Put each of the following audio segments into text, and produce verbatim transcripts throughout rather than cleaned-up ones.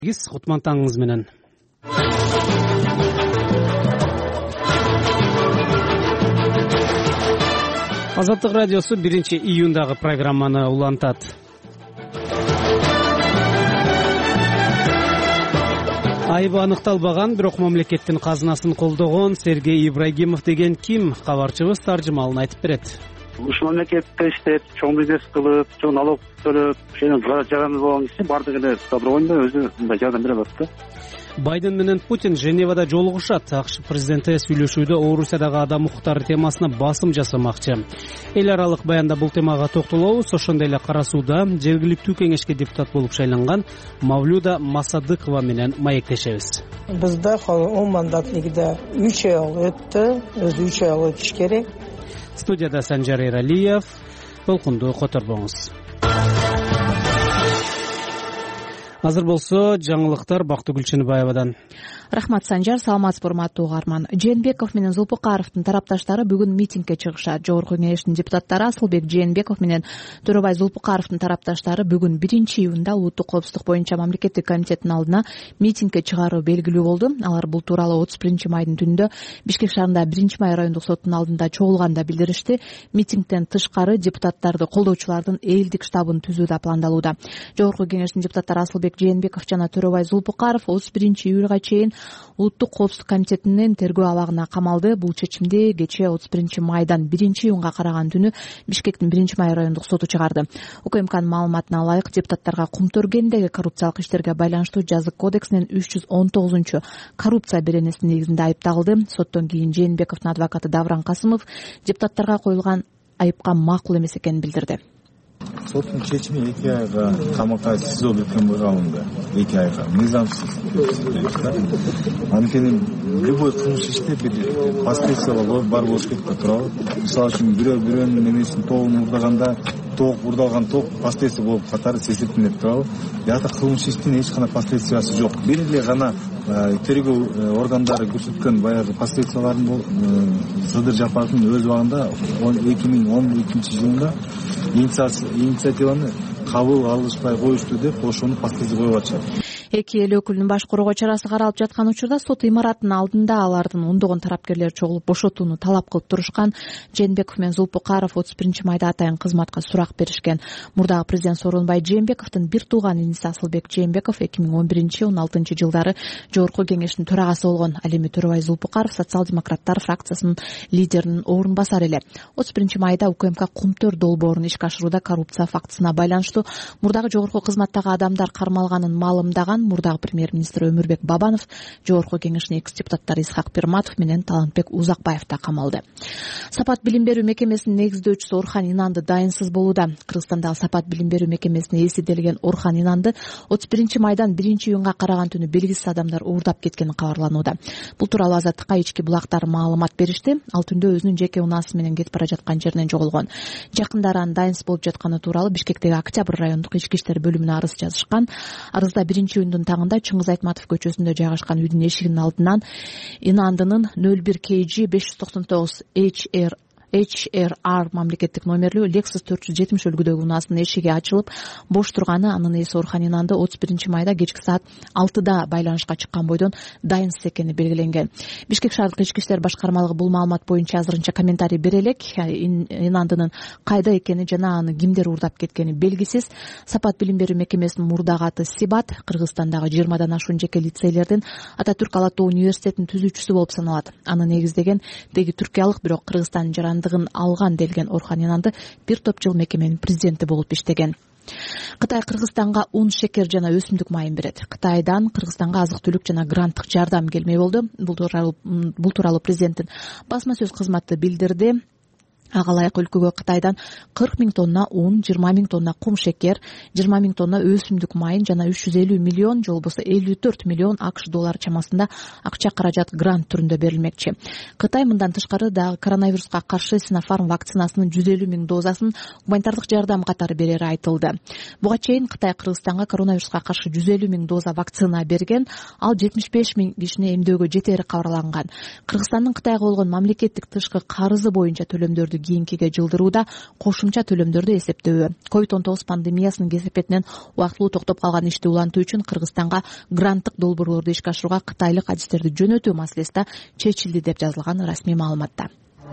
Кутман таңыңыз менен. Азаттык радиосу биринчи июндагы программаны улантат. Айыбы аныкталбаган, бирок мамлекеттин казынасын колдогон Сергей Ибрагимов деген ким? Кабарчыбыз таржымалын айтып берет. Ушу мамлекетте иштеп, чоң бизнес кылып, чоң налог төлөп, ошондон жарандуу болгон киши баардык эле добровольно өзү мындай жардам бере алат да. Байден менен Путин Женевада жолугушат. АКШ президенти сүйлөшүүдө Орусиядагы адам укуктары темасына басым жасамакчы. Эл аралык баянда бул темага токтолобуз. Ошондой эле Кара Сууда жергиликтүү кеңешке депутат болуп шайланган Мавлюда Масадыкова менен маектешебиз. Бизде он мандатлигиде үч ай өттү, өзү үч ай өтүш керек. Студияда Санжар Эралиев, толкунду которбоңуз. Азыр болсо жаңылыктар Бактыгүл Чыныбаевадан. Рахмат Санжар, саламатсызбы урматтуу угарман. Жээнбеков менен Зулпукаровдун тарапташтары бүгүн митингге чыгышат. Жогорку кеңештин депутаттары Асылбек Жээнбеков менен Төрөбай Зулпукаровдун тарапташтары бүгүн биринчи июнда улуттук коопсуздук боюнча мамлекеттик комитеттин алдына митингге чыгаруу белгилүү болду. Алар бул тууралуу отуз биринчи майдын түнүндө Бишкек шаарында биринчи май райондук соттун алдында чогулганда билдиришти. Митингден тышкары депутаттарды колдоочулардын элдик штабын түзүү да пландалууда. Жогорку кеңештин депутаттары Асылбек Жээнбеков жана Төрөбай Зулпукаров отуз биринчи июлга чейин улуттук коопсуздук комитетинин тергөө абагына камалды. Бул чечимди кечээ отуз биринчи майдан биринчи июнга караган түнү Бишкектин биринчи май райондук соту чыгарды. УКМКнын маалыматына ылайык, депутаттарга Кумтөргендеги коррупциялык иштерге байланыштуу жазык кодексинин үч жүз он тогузунчу коррупция беренесинин негизинде айып тагылды. Соттон кийин Жээнбековдун адвокаты Давран Касымов депутаттарга коюлган айыпка макул эмес экенин билдирди. Соттун чечими эки айга камакка СИЗО бекемге алынды. эки айга мыйзамсыз. Анткени любой кылмыш иште бир последствиялар бар болуш керек да туурабы. Мисалы үчүн бирөө бирөөнүн эмесин тоогун урдаганда тоок урдалган тоок последствия болуп катары сезилип туурабы. Ята кылмыш иштин эч кандай последствиясы жок. Бир эле гана тергөө органдары көрсөткөн баягы последствияларын Сыдыр Жапаровдун өз убагында эки миң он экинчи жылында инициативаны кабыл алышпай коюшту деп ошону последствия коюп атышат. Эки эл өкүлүнүн баш коргоо чарасы каралып жаткан учурда сот имаратынын алдында алардын ондогон тарапкерлери чогулуп бошотууну талап кылып турушкан. Жээнбеков менен Зулпукаров отуз биринчи майда атайын кызматка сурак беришкен. Мурдагы президент Сооронбай Жээнбековдун бир тууган иниси Асылбек Жээнбеков эки миң он биринчи он алтынчы жылдары жогорку кеңештин төрагасы болгон. Ал эми Төрөбай Зулпукаров социал-демократтар фракциясынын лидеринин орун басары эле. отуз биринчи майда УКМК Кумтөр долбоорун ишке ашырууда коррупция фактысына байланыштуу мурдагы жогорку кызматтагы адамдар кармалганын маалымдаган мурдагы премьер-министр Өмүрбек Бабанов, жогорку кеңештин экс-депутаттары Исхак Пирматов менен Талантбек Узакбаев да камалды. Сапат билим берүү мекемесинин негиздөөчүсү Орхан Инанды дайынсыз болууда. Кыргызстандагы Сапат билим берүү мекемесине эсиделген Орхан Инанды отуз биринчи майдан биринчи июнга караган түнү белгисиз адамдар уурдап кеткени кабарланууда. Бул тууралуу Азаттыкка ички булактар маалымат беришти. Ал түндө өзүнүн жеке унаасы менен кетип бара жаткан жеринен жоголгон. Жакындары анын дайынсыз болуп жатканы тууралуу Бишкектеги Октябрь райондук ички иштер бөлүмүнө арыз жазышкан. Арызда биринчи июндун таңында Чыңгыз Айтматов көчөсүндө жайгашкан үйдүн эшигинин алдынан Инандынын нөл бир кей джи беш жүз токсон тогуз эйч эр эйч эр ар мамлекеттик номерлүү Lexus төрт жүз жетимиш үлгүдөгү унаасынын эшиги ачылып бош турганы. Анын ээси Орхан Инанды отуз биринчи майда кечки саат алтыда байланышка чыккан бойдон дайынсыз экени белгиленген. Бишкек шаардык ички иштер башкармалыгы бул маалымат боюнча азырынча комментарий бере элек. Инандынын кайда экени жана аны кимдер уурдап кеткени белгисиз. Сапат билим берүү мекемесинин мурдагы аты Сибат, Кыргызстандагы жыйырмадан ашуун жеке лицейлердин Ататүрк Ала Тоо университетинин түзүүчүсү болуп саналат. Аны негиздеген деги түркиялык, бирок Кыргызстандын жарандыгын алган делген Орхан Инанды бир топ жыл мекеменин президенти болуп иштеген. Кытай Кыргызстанга ун, шекер жана өсүмдүк майын берет. Кытайдан Кыргызстанга азык-түлүк жана гранттык жардам келмей болду. Бул тууралуу бул тууралуу президенттин басма сөз кызматы билдирди. Ага ылайык өлкөгө Кытайдан кырк миң тонна ун, жыйырма миң тонна кум шекер, жыйырма миң тонна өсүмдүк майын жана үч жүз элүү миллион, же болбосо элүү төрт миллион АКШ доллары чамасында акча каражат грант түрүндө берилмекчи. Кытай мындан тышкары дагы коронавируска каршы Синофарм вакцинасынын жүз элүү миң дозасын гуманитардык жардам катары берери айтылды. Буга чейин Кытай Кыргызстанга коронавируска каршы жүз элүү миң доза вакцина берген. Ал жетимиш беш миң кишини эмдөөгө жетери кабарланган. Кыргызстандын Кытайга болгон мамлекеттик тышкы карызы боюнча төлөмдөрдү кийинкиге жылдырууда кошумча төлөмдөрдү эсептөө. ковид он тогуз пандемиясынын кесепетинен убактылуу токтоп калган ишти улантуу үчүн Кыргызстанга гранттык долбоорлорду ишке ашырууга кытайлык адистерди жөнөтүү маселеси да чечилди деп жазылган расмий маалыматта.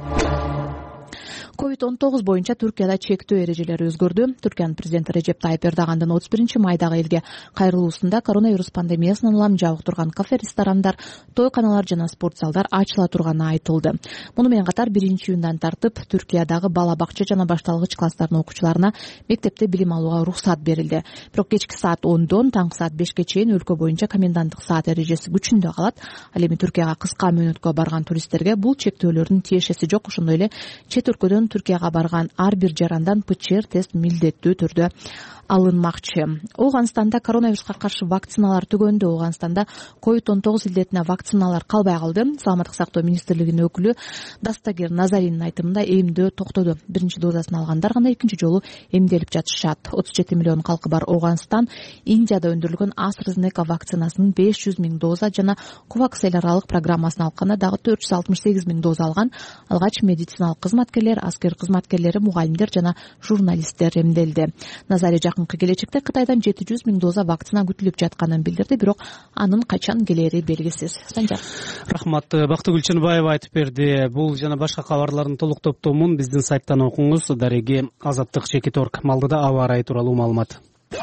ковид он тогуз боюнча Түркияда чектөө эрежелери өзгөрдү. Түркиянын президенти Режеп Тайып Эрдогандын отуз биринчи майдагы элге кайрылуусунда коронавирус пандемиясынан улам жабык турган кафе, ресторандар, тойканалар жана спорт залдар ачыла турганы айтылды. Муну менен катар биринчи июндан тартып Түркиядагы бала бакча жана башталгыч класстардын окуучуларына мектепте билим алууга уруксат берилди. Бирок кечки саат ондон таңкы саат бешке чейин өлкө боюнча коменданттык саат эрежеси күчүндө калат. Ал эми Түркияга кыска мөөнөткө барган туристтерге бул чектөөлөрдүн тиешеси жок. Ошондой эле чет өлкөдөн Түркияга барган ар бир жарандан ПЧР тест милдеттүү түрдө алынмакчы. Ооганстанда коронавируска каршы вакциналар түгөндү. Ооганстанда ковид он тогуз илдетине вакциналар калбай калды. Саламаттык сактоо министрлигинин өкүлү Дастагир Назаринин айтымында эмдөө токтоду. Биринчи дозасын алгандар гана экинчи жолу эмделип жатышат. отуз жети миллион калкы бар Ооганстан Индияда өндүрүлгөн AstraZeneca вакцинасынын беш жүз миң доза жана COVAX эл аралык программасын алганда дагы төрт жүз алтымыш сегиз миң доза алган. Алгач медициналык кызматкерлер, аскер кызматкерлери, мугалимдер жана журналисттер эмделди. Назари жакынкы келечекте Кытайдан жети жүз миң доза вакцина күтүлүп жатканын билдирди, бирок анын качан келери белгисиз. Санжар. Рахмат. Бактыгүл Чынбаева айтып берди. Бул жана башка кабарлардын толук топтомун биздин сайттан окуңуз. Дареги Азаттык чекит орг. Малдыда аба ырайы тууралуу маалымат.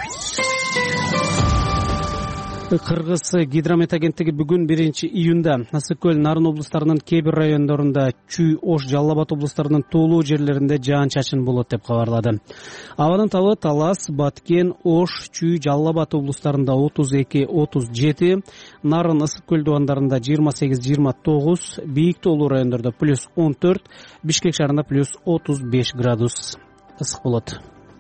Кыргыз гидромет агенттиги бүгүн биринчи июнда Ысык көл, Нарын облустарынын кээ бир райондорунда, Чүй, Ош, Жалал Абад облустарынын тоолуу жерлеринде жаан-чачын болот деп кабарлады. Абанын табы Талас, Баткен, Ош, Чүй, Жалал Абад облустарында отуз эки отуз жети, Нарын, Ысык көл дубандарында жыйырма сегиз жыйырма тогуз, бийик тоолуу райондордо плюс он төрт, Бишкек шаарында плюс отуз беш градус ысык болот.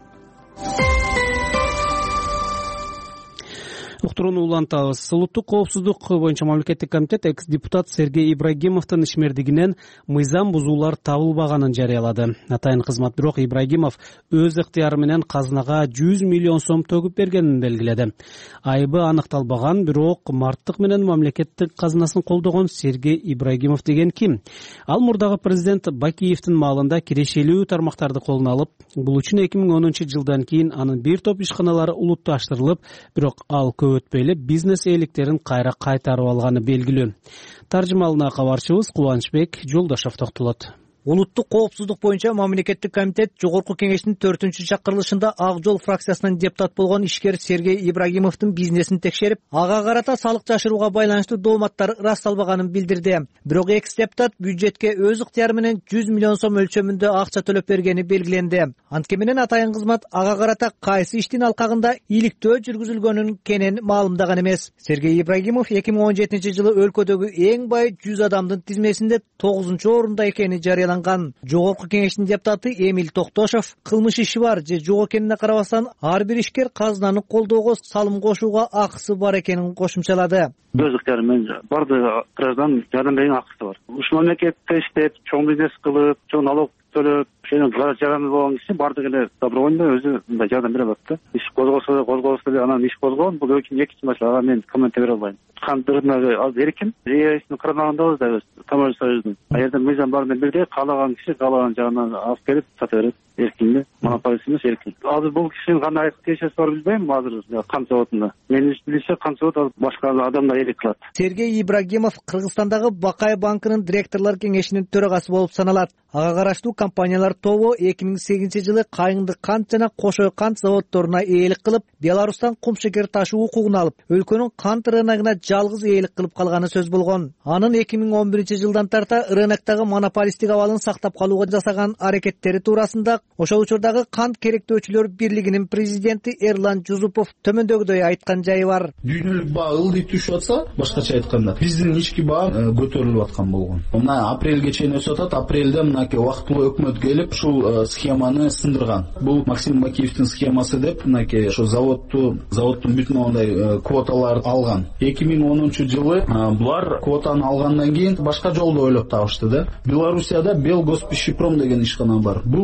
Уктурууну улантабыз. Улуттук коопсуздук боюнча мамлекеттик комитет экс-депутат Сергей Ибрагимовдун ишмердигинен мыйзам бузуулар табылбаганын жарыялады. Атайын кызмат бирок Ибрагимов өз ыктыяры менен казынага жүз миллион сом төгүп бергенин белгиледи. Айыбы аныкталбаган, бирок марттык менен мамлекеттик казынасын колдогон Сергей Ибрагимов деген ким? Ал мурдагы президент Бакиевдин маалында кирешелүү тармактарды колуна алып, бул үчүн эки миң онунчу жылдан кийин анын бир топ ишканалары улутташтырылып, бирок ал көп өтпөйлө бизнес ээликтерин кайра кайтарып алганы белгилүү. Таржымалына кабарчыбыз Кубанычбек Жолдошов токтолот. Улуттук коопсуздук боюнча мамлекеттик комитет жогорку кеңештин төртүнчү чакырылышында Ак Жол фракциясынан депутат болгон ишкер Сергей Ибрагимовдун бизнесин текшерип, ага карата салык жашырууга байланыштуу дооматтар ырасталбаганын билдирди. Бирок экс депутат бюджетке өз ыктыяры менен жүз миллион сом өлчөмүндө акча төлөп бергени белгиленди. Анткени менен атайын кызмат ага карата кайсы иштин алкагында иликтөө жүргүзүлгөнүн кенен маалымдаган эмес. Сергей Ибрагимов эки миң он жетинчи жылы өлкөдөгү эң бай жүз адамдын тизмесинде тогузунчу орунда экени жарыяланган. Жогорку кеңештин депутаты Эмиль Токтошов кылмыш иши бар же жок экенине карабастан ар бир ишкер казынаны колдоого салым кошууга акысы бар экенин кошумчалады. Өз ыктыяры менен бардык граждан жардам берүүнүн акысы бар. Ушул мамлекетте иштеп, чоң бизнес кылып, чоң налог төлөп, ошону жаран болгон киши бардык эле добровольно өзү мындай жардам бере алат да. Иш козгосо, козгосо эле анан иш козгон, бул экинчи маселе, ага мен коммент бере албайм. Кандырына аз эркин, рейсин кармагандабыз да Таможня союзунун. А жерде мыйзам бар менен бирдей, каалаган киши каалаган жагынан алып келип сата берет. Эркин, монополист эмес, эркин. Азыр бул кишинин кандай тиешеси бар билбейм, азыр кант заводунда. Мен билишим кант завод башка адамдар ээлик кылат. Сергей Ибрагимов Кыргызстандагы Бакай банкынын директорлор кеңешинин төрагасы болуп саналат. Ага караштуу компаниялар тобу эки миң сегизинчи жылы Кайыңды кант жана Кошой кант заводдоруна ээлик кылып, Беларустан кум шекер ташуу укугун алып, өлкөнүн кант рыногуна жалгыз ээлик кылып калганы сөз болгон. Анын эки миң он биринчи жылдан тарта рыноктогу монополисттик абалын сактап калууга жасаган аракеттери туурасында ошол учурдагы кант керектөөчүлөр бирлигинин президенти Эрлан Жузупов төмөндөгүдөй айткан жайы бар. Дүйнөлүк баа ылдый түшүп атса, башкача айтканда, биздин ички баа көтөрүлүп аткан болгон. Мына апрелге чейин өсүп атат, апрелде мынакей убактылуу өкмөт келип ушул схеманы сындырган. Бул Максим Бакиевдин схемасы деп мынакей ошо заводту, заводдун бүтүн ондай квоталарды алган. эки миң онунчу жылы булар квотаны алгандан кийин башка жолду ойлоп табышты да. Белоруссияда Белгоспищепром деген ишкана бар. Бул ишкана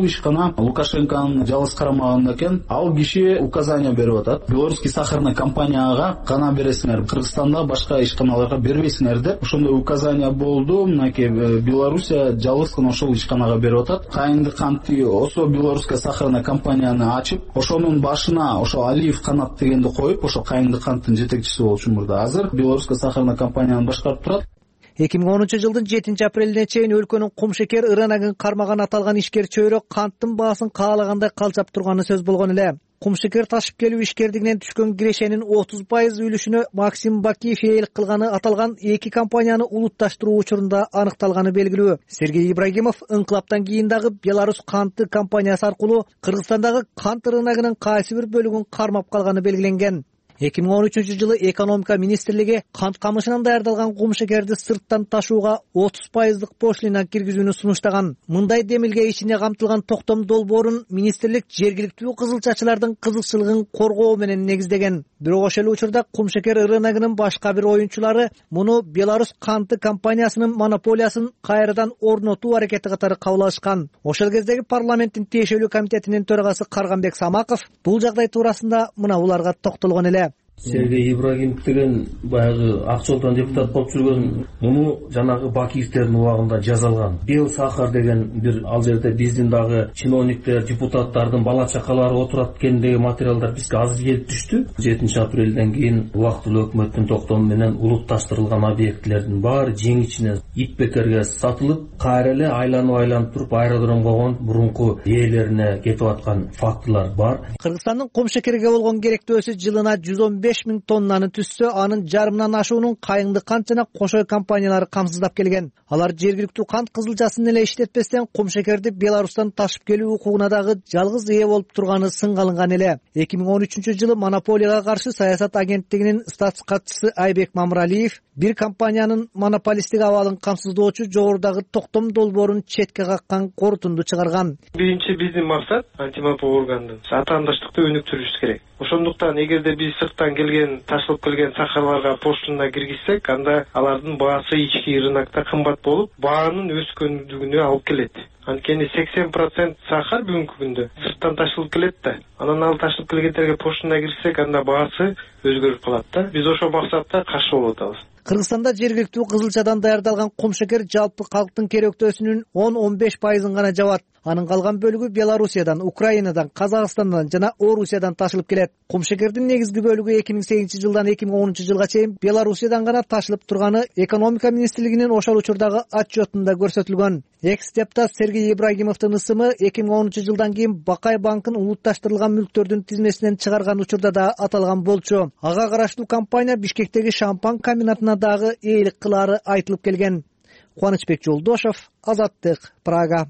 учурда Лукашенконун жалгыз карамагында экен. Ал киши указание берип атат. Белорусский сахарный компанияга гана бересиңер, Кыргызстанда башка ишканаларга бербейсиңер деп. Ошондой указание болду. Мынакей Белоруссия жалгыз гана ошол ишканага берип атат. Кайынды кантты ошо белорусская сахарная компанияны ачып, ошонун башына ошо Алиев Канат дегенди коюп, ошо кайынды канттын жетекчиси болчу мурда. Азыр белорусская сахарная компанияны башкарып турат. эки миң онунчу жылдын жетинчи апрелине чейин өлкөнүн кумшекер ырынагын кармаган аталган ишкер чөйрө канттын баасын каалагандай калчап турганы сөз болгон эле. Кумшекер ташып келүү ишкердигинен түшкөн кирешенин отуз пайыз үлүшүнө Максим Бакиев ээлик кылганы аталган эки компанияны улутташтыруу учурунда аныкталганы белгилүү. Сергей Ибрагимов ыңкылаптан кийин дагы Беларусь канты компаниясы аркылуу Кыргызстандагы кант рыногунун кайсы бир бөлүгүн кармап калганы белгиленген. эки миң он үчүнчү жылы экономика министрлиги кант камышынан даярдалган кумшекерди сырттан ташууга отуз пайыздык пошлина киргизүүнү сунуштаган. Мындай демилге ичине камтылган токтом долбоорун министрлик жергиликтүү кызылчачылардын кызыкчылыгын коргоо менен негиздеген. Бирок ошол учурда кумшекер рыногунун башка бир оюнчулары муну Беларусь канты компаниясынын монополиясын кайрадан орнотуу аракети катары кабыл алышкан. Ошол кездеги парламенттин тиешелүү комитетинин төрагасы Карганбек Самаков бул жагдай туурасында мына буларга токтолгон эле. Сергей Ибрагимов деген баягы ак жолдон депутат болуп жүргөн, муну жанагы Бакиевтердин убагында жазалган. Бел сахар деген бир ал жерде биздин дагы чиновниктер, депутаттардын бала чакалары отурат экен деген материалдар бизге азыр келип түштү. жетинчи апрелден кийин убактылуу өкмөттүн токтому менен улутташтырылган объектлердин баары жең ичине ит бекерге сатылып, кайра эле айланып айланып туруп аэродромго койгон мурунку ээлерине кетип аткан фактылар бар. Кыргызстандын кумшекерге болгон керектөөсү жылына жүз он беш миң тоннаны түзсө, анын жарымынан ашуунун кайыңды кант жана кошой компаниялары камсыздап келген. Алар жергиликтүү кант кызылчасын эле иштетпестен кумшекерди Беларустан ташып келүү укугуна дагы жалгыз ээ болуп турганы сынгалынган эле. эки миң он үчүнчү жылы монополияга каршы саясат агенттигинин статс катчысы Айбек Мамралиев бир компаниянын монополисттик абалын камсыздоочу жогорудагы токтом долбоорун четке каккан корутунду чыгарган. Биринчи биздин максат антимонополия органдын атаандаштыкты өнүктүрүш керек. Ошондуктан эгерде биз сырттан келген, ташылып келген сахарларга пошлина киргизсек, анда алардын баасы ички рынокто кымбат болуп, баанын өскөндүгүнө алып келет. Анткени сексен процент сахар бүгүнкү күндө сырттан ташылып келет да. Анан ал ташылып келгендерге пошлина киргизсек, анда баасы өзгөрүп калат да. Биз ошол максатта каршы болуп атабыз. Кыргызстанда жергиликтүү кызылчадан даярдалган кумшекер жалпы калктын керектөөсүнүн он он беш пайызын гана жабат. Анын калган бөлүгү Белоруссиядан, Украинадан, Казакстандан жана Орусиядан ташылып келет. Кумшекердин негизги бөлүгү эки миң сегизинчи жылдан эки миң онунчу жылга чейин Белоруссиядан гана ташылып турганы экономика министрлигинин ошол учурдагы отчетунда көрсөтүлгөн. Экс-депутат Сергей Ибрагимовдун ысымы эки миң онунчу жылдан кийин Бакай банкын улутташтырылган мүлктөрдүн тизмесинен чыгарган учурда да аталган болчу. Ага караштуу компания Бишкектеги шампан комбинатына дагы ээлик кылаары айтылып келген. Кубанычбек Жолдошов, Азаттык, Прага.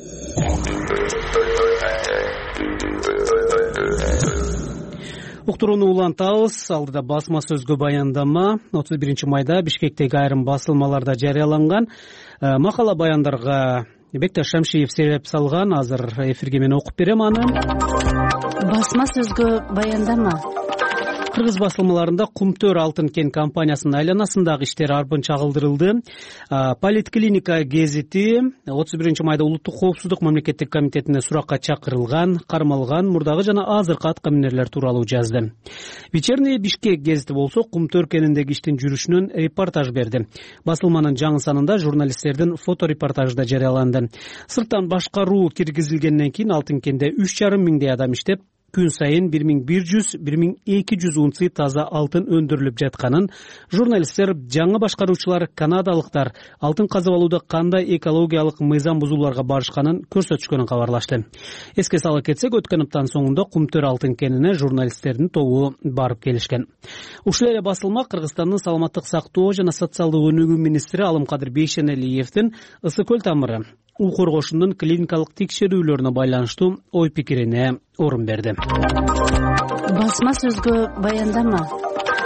Уктурууну улантабыз. Алдыда басма сөзгө баяндама отуз биринчи майда Бишкектеги айрым басылмаларда жарыяланган макала баяндарга Бекташ Шамшиев себеп салган. Азыр эфирге мен окуп берем аны. Басма сөзгө баяндама. Кыргыз басылмаларында Кумтөр алтын кен компаниясынын айланасындагы иштер арбын чагылдырылды. Политклиника гезити отуз биринчи майда улуттук коопсуздук мамлекеттик комитетине суракка чакырылган, кармалган, мурдагы жана азыркы аткаминерлер тууралуу жазды. Вечерний Бишкек гезити болсо Кумтөр кениндеги иштин жүрүшүнөн репортаж берди. Басылманын жаңы санында журналисттердин фоторепортажы да жарыяланды. Сырттан башкаруу киргизилгенден кийин алтын кенде үч жарым миңдей адам иштеп, күн сайын бир миң бир жүз — бир миң эки жүз унций таза алтын өндүрүлүп жатканын журналисттер, жаңы башкаруучулар, канадалыктар алтын казып алууда кандай экологиялык мыйзам бузууларга барышканын көрсөтүшкөнүн кабарлашты. Эске сала кетсек, өткөн аптанын соңунда Кумтөр алтын кенине журналисттердин тобу барып келишкен. Ушул эле басылма Кыргызстандын саламаттык сактоо жана социалдык өнүгүү министри Алымкадыр Бейшенелиевдин ысык көл тамыры у коргошунун клиникалык текшерүүлөрүнө байланыштуу ой пикирине орун берди. Басма сөзгө баяндама.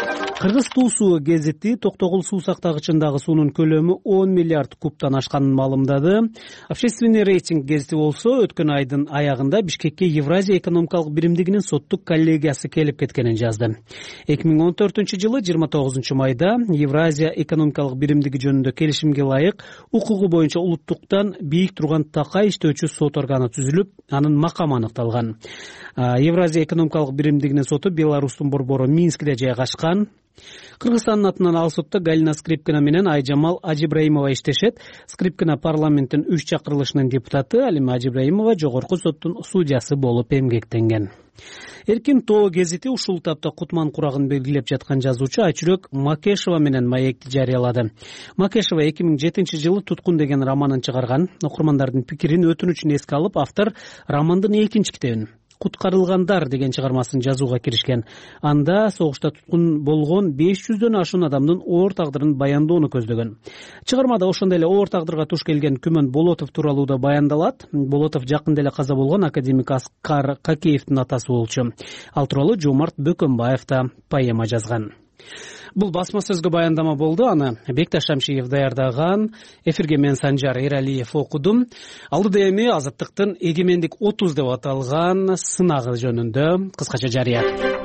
Кыргыз Туусу гезити Токтогул суу сактагычындагы суунун көлөмү он миллиард кубтан ашканын маалымдады. Общественный рейтинг гезити болсо өткөн айдын аягында Бишкекке Евразия экономикалык биримдигинин соттук коллегиясы келип кеткенин жазды. эки миң он төртүнчү жылы жыйырма тогузунчу майда Евразия экономикалык биримдиги жөнүндө келишимге ылайык укугу боюнча улуттуктан бийик турган такай иштөөчү сот органы түзүлүп, анын макамы аныкталган. Евразия экономикалык биримдигинин соту Беларустун борбору Минскиде жайгашкан. Кыргызстандын атынан ал сотто Галина Скрипкина менен Айжамал Ажибраимова иштешет. Скрипкина парламенттин үч чакырылышынын депутаты, ал эми Ажибраимова жогорку соттун судьясы болуп эмгектенген. Эркин тоо гезити ушул тапта Кутман курагын белгилеп жаткан жазуучу Айчүрөк Макешова менен маекти жарыялады. Макешова эки миң жетинчи жылы Туткун деген романын чыгарган. Окурмандардын пикирин, өтүнүчүн эске алып, автор романдын экинчи китебин Куткарылгандар деген чыгармасын жазууга киришкен. Анда согушта туткун болгон беш жүздөн ашуун адамдын оор тагдырын баяндоону көздөгөн. Чыгармада ошондой эле оор тагдырга туш келген Күмөн Болотов тууралуу да баяндалат. Болотов жакында эле каза болгон академик Аскар Какеевдин атасы болчу. Ал тууралуу Жомарт Бөкөнбаев да поэма жазган. Бул басма сөзгө баяндама болду. Аны Бекташ Шамшиев даярдаган. Эфирге мен Санжар Эралиев окудум. Алдыда эми Азаттыктын эгемендик отуз деп аталган сынагы жөнүндө кыскача жарыя.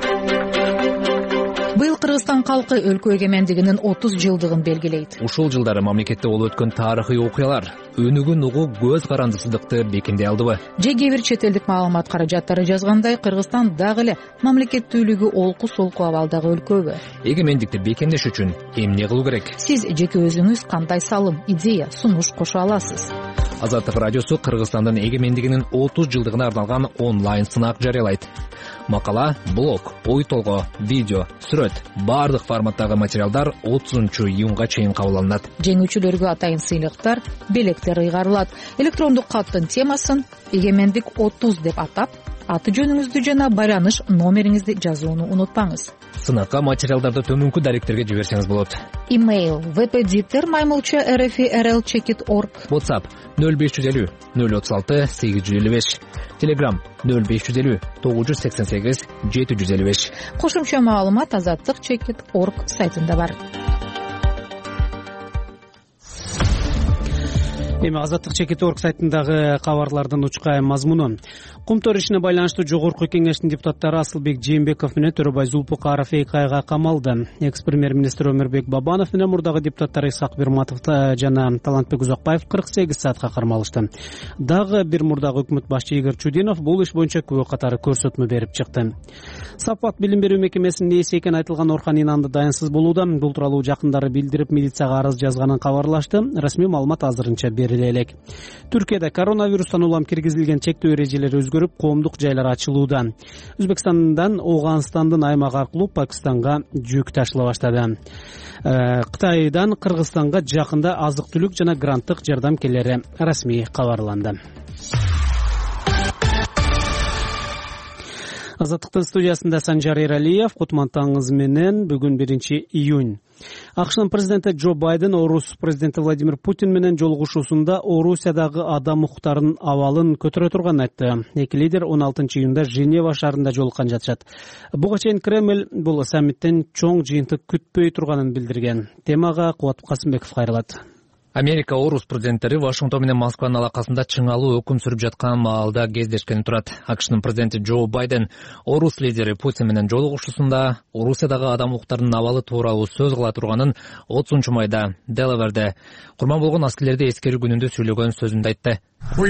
Быйыл Кыргызстан калкы өлкө эгемендигинин отуз жылдыгын белгилейт. Ушул жылдары мамлекетте болуп өткөн тарыхый окуялар өнүгүн угуу көз карандысыздыкты бекемдей алдыбы? Же кээ бир чет элдик маалымат каражаттары жазгандай, Кыргызстан дагы эле мамлекеттүүлүгү олку-солку абалдагы өлкөбү? Эгемендикти бекемдеш үчүн эмне кылуу керек? Сиз жеке өзүңүз кандай салым, идея, сунуш кошо аласыз? Азаттык радиосу Кыргызстандын эгемендигинин отуз жылдыгына арналган онлайн сынак жарыялайт. Макала, блог, ой толгоо, видео, сүрөт, бардык форматтагы материалдар отузунчу июнга чейин кабыл алынат. Жеңүүчүлөргө атайын сыйлыктар, белектер ыйгарылат. Электрондук каттын темасын эгемендик отуз деп атап, аты жөнүңүздү жана байланыш номериңизди жазууну унутпаңыз. Сынакка материалдарды төмөнкү даректерге жиберсеңиз болот. Имейл vpditter маймылча rfrl чекит org. WhatsApp нөл беш жүз элүү нөл отуз алты сегиз жүз элүү беш. Telegram нөл беш жүз элүү тогуз жүз сексен сегиз жети жүз элүү беш. Кошумча маалымат азаттык чекит org сайтында бар. Эми Азаттык чекит org сайтындагы кабарлардын учкай мазмуну. Кумтөр ишине байланыштуу жогорку кеңештин депутаттары Асылбек Жээнбеков менен Төрөбай Зулпукаров эки айга камалды. Экс-премьер-министр Өмүрбек Бабанов менен мурдагы депутаттар Исхак Бирматов жана Талантбек Узакбаев кырк сегиз саатка кармалышты. Дагы бир мурдагы өкмөт башчы Игорь Чудинов бул иш боюнча күбө катары көрсөтмө берип чыкты. Сапат билим берүү мекемесинин ээси экени айтылган Орхан Инанды дайынсыз болууда. Бул тууралуу жакындары билдирип, милицияга арыз жазганын кабарлашты. Расмий маалымат азырынча бериле элек. Түркияда коронавирустан улам киргизилген чектөө эрежелери өзгөрүп, коомдук жайлар ачылууда. Өзбекстандан Ооганстандын аймагы аркылуу Пакистанга жүк ташыла баштады. Кытайдан Кыргызстанга жакында азык-түлүк жана гранттык жардам келери расмий кабарланды. Азаттыктын студиясында Санжар Эралиев, Кутман таңыз менен бүгүн биринчи июнь. АКШнын президенти Джо Байден Орус президенти Владимир Путин менен жолугушуусунда Орусиядагы адам укуктарынын абалын көтөрө турганын айтты. Эки лидер он алтынчы июнда Женева шаарында жолуккан жатышат. Буга чейин Кремль бул саммиттен чоң жыйынтык күтпөй турганын билдирген. Темага Кубат Касымбеков кайрылат. Америка Орус президенттери Вашингтон менен Москванын алакасында чыңалуу өкүм сүрүп жаткан маалда кездешкени турат. АКШнын президенти Джо Байден Орус лидери Путин менен жолугушуусунда Орусиядагы адам укуктарынын абалы тууралуу сөз кыла турганын отузунчу майда Делаверде курман болгон аскерлерди эскерүү күнүндө сүйлөгөн сөзүндө айтты.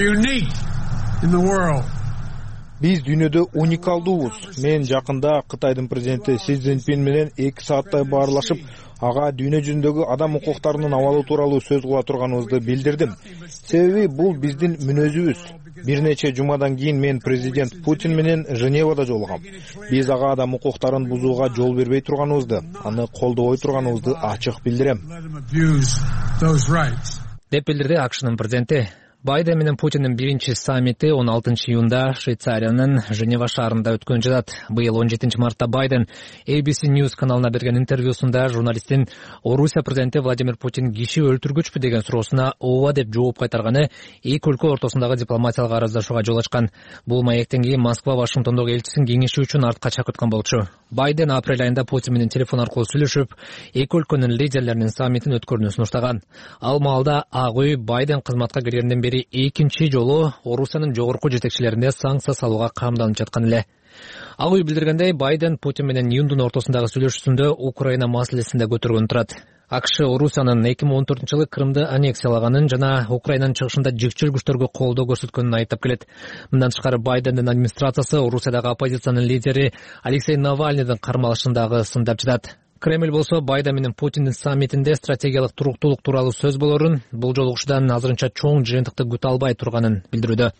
Биз дүйнөдө уникалдуубуз. Мен жакында Кытайдын президенти Си Цзиньпин менен эки сааттай баарлашып, ага дүйнө жүзүндөгү адам укуктарынын абалы тууралуу сөз кыла турганыбызды билдирдим. Себеби бул биздин мүнөзүбүз. Бир нече жумадан кийин мен президент Путин менен Женевада жолугам. Биз ага адам укуктарын бузууга жол бербей турганыбызды, аны колдобой турганыбызды ачык билдирем. Деп билдирди АКШнын президенти. Байден менен Путиндин биринчи саммити он алтынчы июнда Швейцариянын Женева шаарында өткөн жатат. Быйыл он жетинчи мартта Байден A B C News каналына берген интервьюсунда журналисттин Орусия президенти Владимир Путин киши өлтүргүчпү деген суроосуна ооба деп жооп кайтарганы эки өлкө ортосундагы дипломатиялык араздашууга жол ачкан. Бул маектен кийин Москва Вашингтондогу элчисин кеңеши үчүн артка чакырткан болчу. Байден апрель айында Путин менен телефон аркылуу сүйлөшүп, эки өлкөнүн лидерлеринин саммитин өткөрүүнү сунуштаган. Ал маалда Ак үй Байден кызматка киргенден бери экинчи жолу Орусиянын жогорку жетекчилерине санкция салууга камданып жаткан эле. Ак үй билдиргендей, Байден Путин менен июндун ортосундагы сүйлөшүүсүндө Украина маселесин да көтөргөн турат. АКШ Орусиянын эки миң он төртүнчү жылы Крымды аннексиялаганын жана Украинанын чыгышында жекчил күчтөргө колдоо көрсөткөнүн айыптап келет. Мындан тышкары Байдендин администрациясы Орусиядагы оппозициянын лидери Алексей Навальныйдын кармалышындагы сындап жатат. Кремль болсо Байден менен Путиндин саммитинде стратегиялык туруктуулук тууралуу сөз болорун, бул жолугушуудан азырынча чоң жыйынтыкты күтө албай турганын билдирүүдө.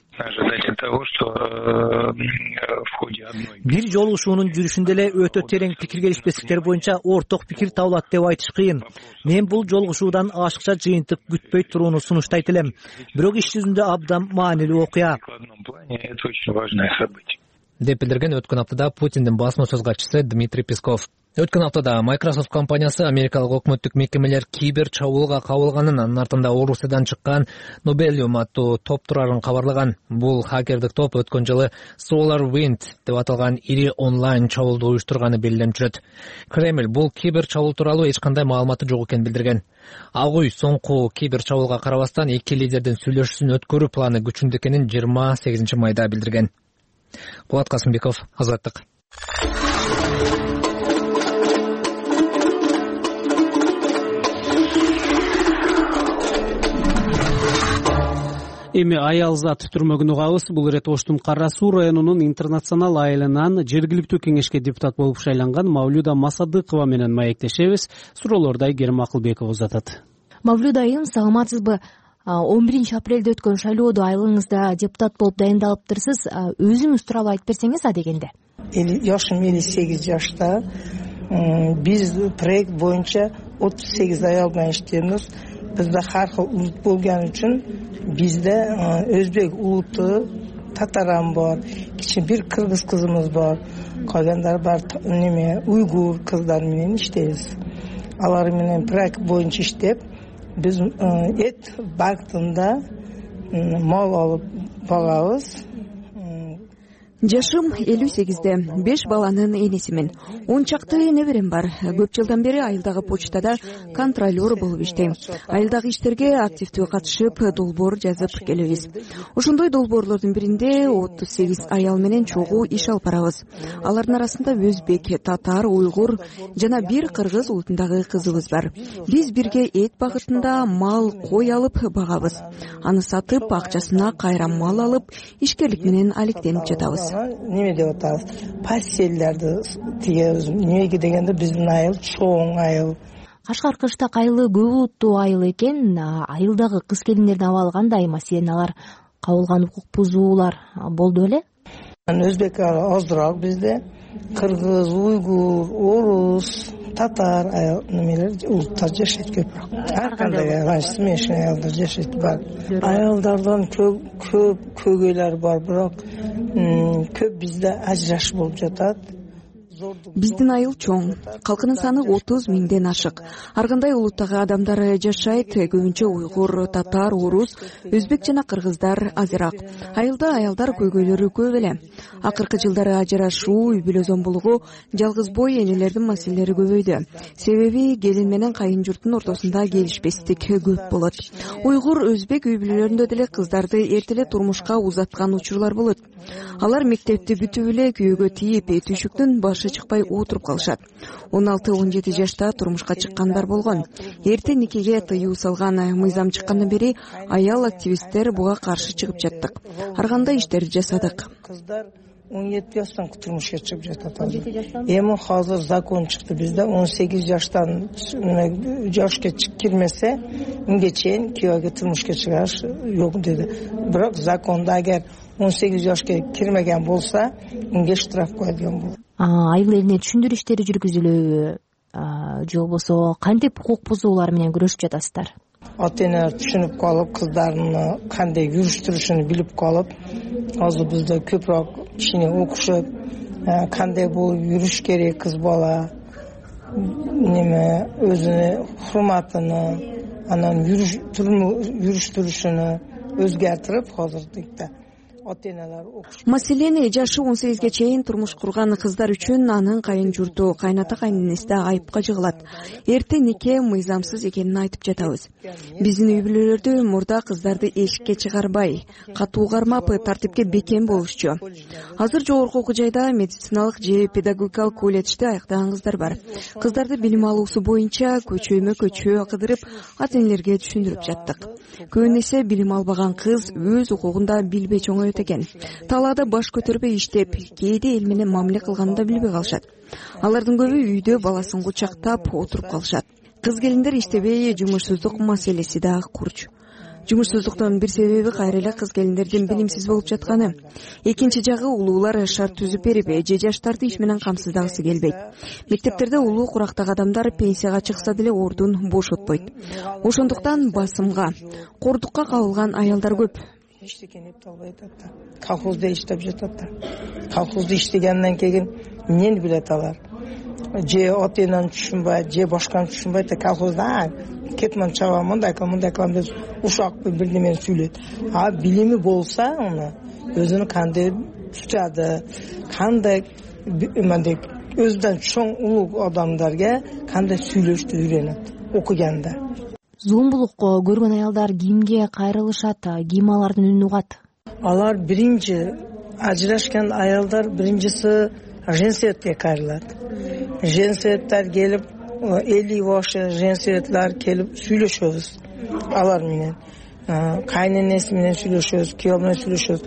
Бир жолугушуунун жүрүшүндө эле өтө терең пикир келишпестиктер боюнча орток пикир табылат деп айтыш кыйын. Мен бул жолугушуудан ашыкча жыйынтык күтпөй турууну сунуштайт элем. Бирок иш жүзүндө абдан маанилүү окуя деп билдирген өткөн аптада Путиндин басма сөз катчысы Дмитрий Песков. Өткөн аптада Microsoft компаниясы америкалык өкмөттүк мекемелер кибер чабуулга кабылганын, анын артында Орусиядан чыккан Nobelium аттуу топ турарын кабарлаган. Бул хакердик топ өткөн жылы SolarWind деп аталган ири онлайн чабуулду уюштурганы белгиленип жүрөт. Кремль бул кибер чабуул тууралуу эч кандай маалыматы жок экенин билдирген. Ак үй соңку кибер чабуулга карабастан эки лидердин сүйлөшүүсүн өткөрүү планы күчүндө экенин жыйырма сегизинчи майда билдирген. Кубат Касымбеков, Азаттык. Эми аял зат түрмөгүн угабыз. Бул ирет Оштун Кара Суу районунун интернационал айылынан жергиликтүү кеңешке депутат болуп шайланган Мавлюда Масадыкова менен маектешебиз. Суроолорду Айгерим Акылбеков узатат. Мавлюда айым, саламатсызбы? он биринчи апрелде өткөн шайлоодо айылыңызда депутат болуп дайындалыптырсыз. Өзүңүз тууралуу айтып берсеңиз адегенде. Жашым элүү сегиз жашта. Биз проект боюнча отуз сегиз аял менен иштейбиз. Бизде ар кыл улут болгон үчүн бизде өзбек улуту, татарам бар, кичи бир кыргыз кызымыз бар, калгандар бар неме уйгур кыздар менен иштейбиз. Алар менен проект боюнча иштеп, биз эт багытында мал алып багабыз. Жашым элүү сегизде, беш баланын энесимин. он чакты неберем бар. Көп жылдан бери айылдагы почтада контролер болуп иштейм. Айылдагы иштерге активдүү катышып, долбоор жазып келебиз. Ошондой долбоорлордун биринде отуз сегиз аял менен чогуу иш алып барабыз. Алардын арасында өзбек, татар, уйгур жана бир кыргыз улутундагы кызыбыз бар. Биз бирге эт багытында мал, кой алып багабыз. Аны сатып, акчасына кайра мал алып, ишкерлик менен алектенип жатабыз. Неме деп атабыз? Пастеллерди тигебиз. Неге дегенде биздин айыл чоң айыл. Кашкар Кыштак айылы көп улуттуу айыл экен. Айылдагы кыз келиндердин абалы кандай? Маселен, алар кабылган укук бузуулар болду беле? Өзбек азыраак бизде. Кыргыз, уйгур, орус, татар немелер улуттар жашайт көбүрөөк. Ар кандай раньше мешин аялдар жашайт бар. Аялдардан көп көгөйлөр бар, бирок көп бизде ажыраш болуп жатат. Биздин айыл чоң. Калкынын саны отуз миңден ашык. Ар кандай улуттагы адамдар жашайт, көбүнчө уйгур, татар, орус, өзбек жана кыргыздар азыраак. Айылда аялдар көйгөйлөрү көп эле. Акыркы жылдары ажырашуу, үй бүлө зомбулугу, жалгыз бой энелердин маселелери көбөйдү. Себеби келин менен кайын журттун ортосунда келишпестик көп болот. Уйгур, өзбек үй бүлөлөрүндө деле кыздарды эртеле турмушка узаткан учурлар болот. Алар мектепти бүтүп эле күйөөгө тийип, түйшүктүн башы чыкпай отуруп калышат. он алты он жети жашта турмушка чыккандар болгон. Эрте никеге тыюу салган мыйзам чыккандан бери аял активисттер буга каршы чыгып жаттык. Ар кандай иштерди жасадык. Кыздар он жети жаштан турмушка чыгып жатат. Эми азыр закон чыкты бизде он сегиз жаштан жашка кирмесе, мынга чейин күйөөгө турмушка чыгаш жок деди. Бирок закондо агер он сегиз жашка кирмеген болса, мынга штраф коюлган болот. Айыл элине түшүндүрүү иштери жүргүзүлөбү? Же болбосо кантип укук бузуулар менен күрөшүп жатасыздар? ата эне түшүнүп калып, кыздарын кандай жүрүштүрүшүн билип калып, азыр бизде көпүрөөк кичине окушуп, кандай болуп жүрүш керек, кыз бала неме өзүнүн урматыны, анан жүрүш-турушуну өзгөртүрүп азыркы ата-энелер окуш. Маселен, жашы он сегизге чейин турмуш курган кыздар үчүн анын кайын журту, кайната кайненеси да айыпка жыгылат. Эрте нике мыйзамсыз экенин айтып жатабыз. Биздин үй бүлөлөрдө мурда кыздарды эшикке чыгарбай, катуу кармап, тартипке бекем болушчу. Азыр жогорку окуу жайда медициналык же педагогикалык колледжди аяктаган кыздар бар. Кыздарды билим алуусу боюнча көчөмө көчө кыдырып, ата-энелерге түшүндүрүп жаттык. Көбүн эсе билим албаган кыз өз укугун да билбей чоңойот экен. Талаада баш көтөрбөй иштеп, кээде эл менен мамиле кылганын да билбей калышат. Алардын көбү үйдө баласын кучактап отуруп калышат. Кыз келиндер иштебей, жумушсуздук маселеси да курч. Жумушсуздуктун бир себеби кайра эле кыз келиндердин билимсиз болуп жатканы. Экинчи жагы улуулар шарт түзүп берип, же жаштарды иш менен камсыздагысы келбейт. Мектептерде улуу курактагы адамдар пенсияга чыкса деле ордун бошотпойт. Ошондуктан басымга, кордукка кабылган аялдар көп. Иштеген эп албай атат. Колхозда иштеп жатат. Колхозда иштегенден кийин эмнени билет алар? Же ата-энени түшүнбөй, же башканы түшүнбөй, колхозда кетман чаба, мындай кыл, мындай кыл деп ушак бирдемени сүйлөйт. А билими болса, аны өзүнүн кандай tutadi, qanday mendek o'zidan cho'ng ulug' odamlarga qanday suylashni o'rganadi o'qiganda. Зомбулукка көргөн аялдар кимге кайрылышат, ким алардын үнүн угат? Алар биринчи ажырашкан аялдар биринчиси женсоветке кайрылат. Женсоветтер келип, элүү жашы женсоветтер келип сүйлөшөбүз. Алар менен кайненеси менен сүйлөшөбүз, күйөө менен сүйлөшөбүз.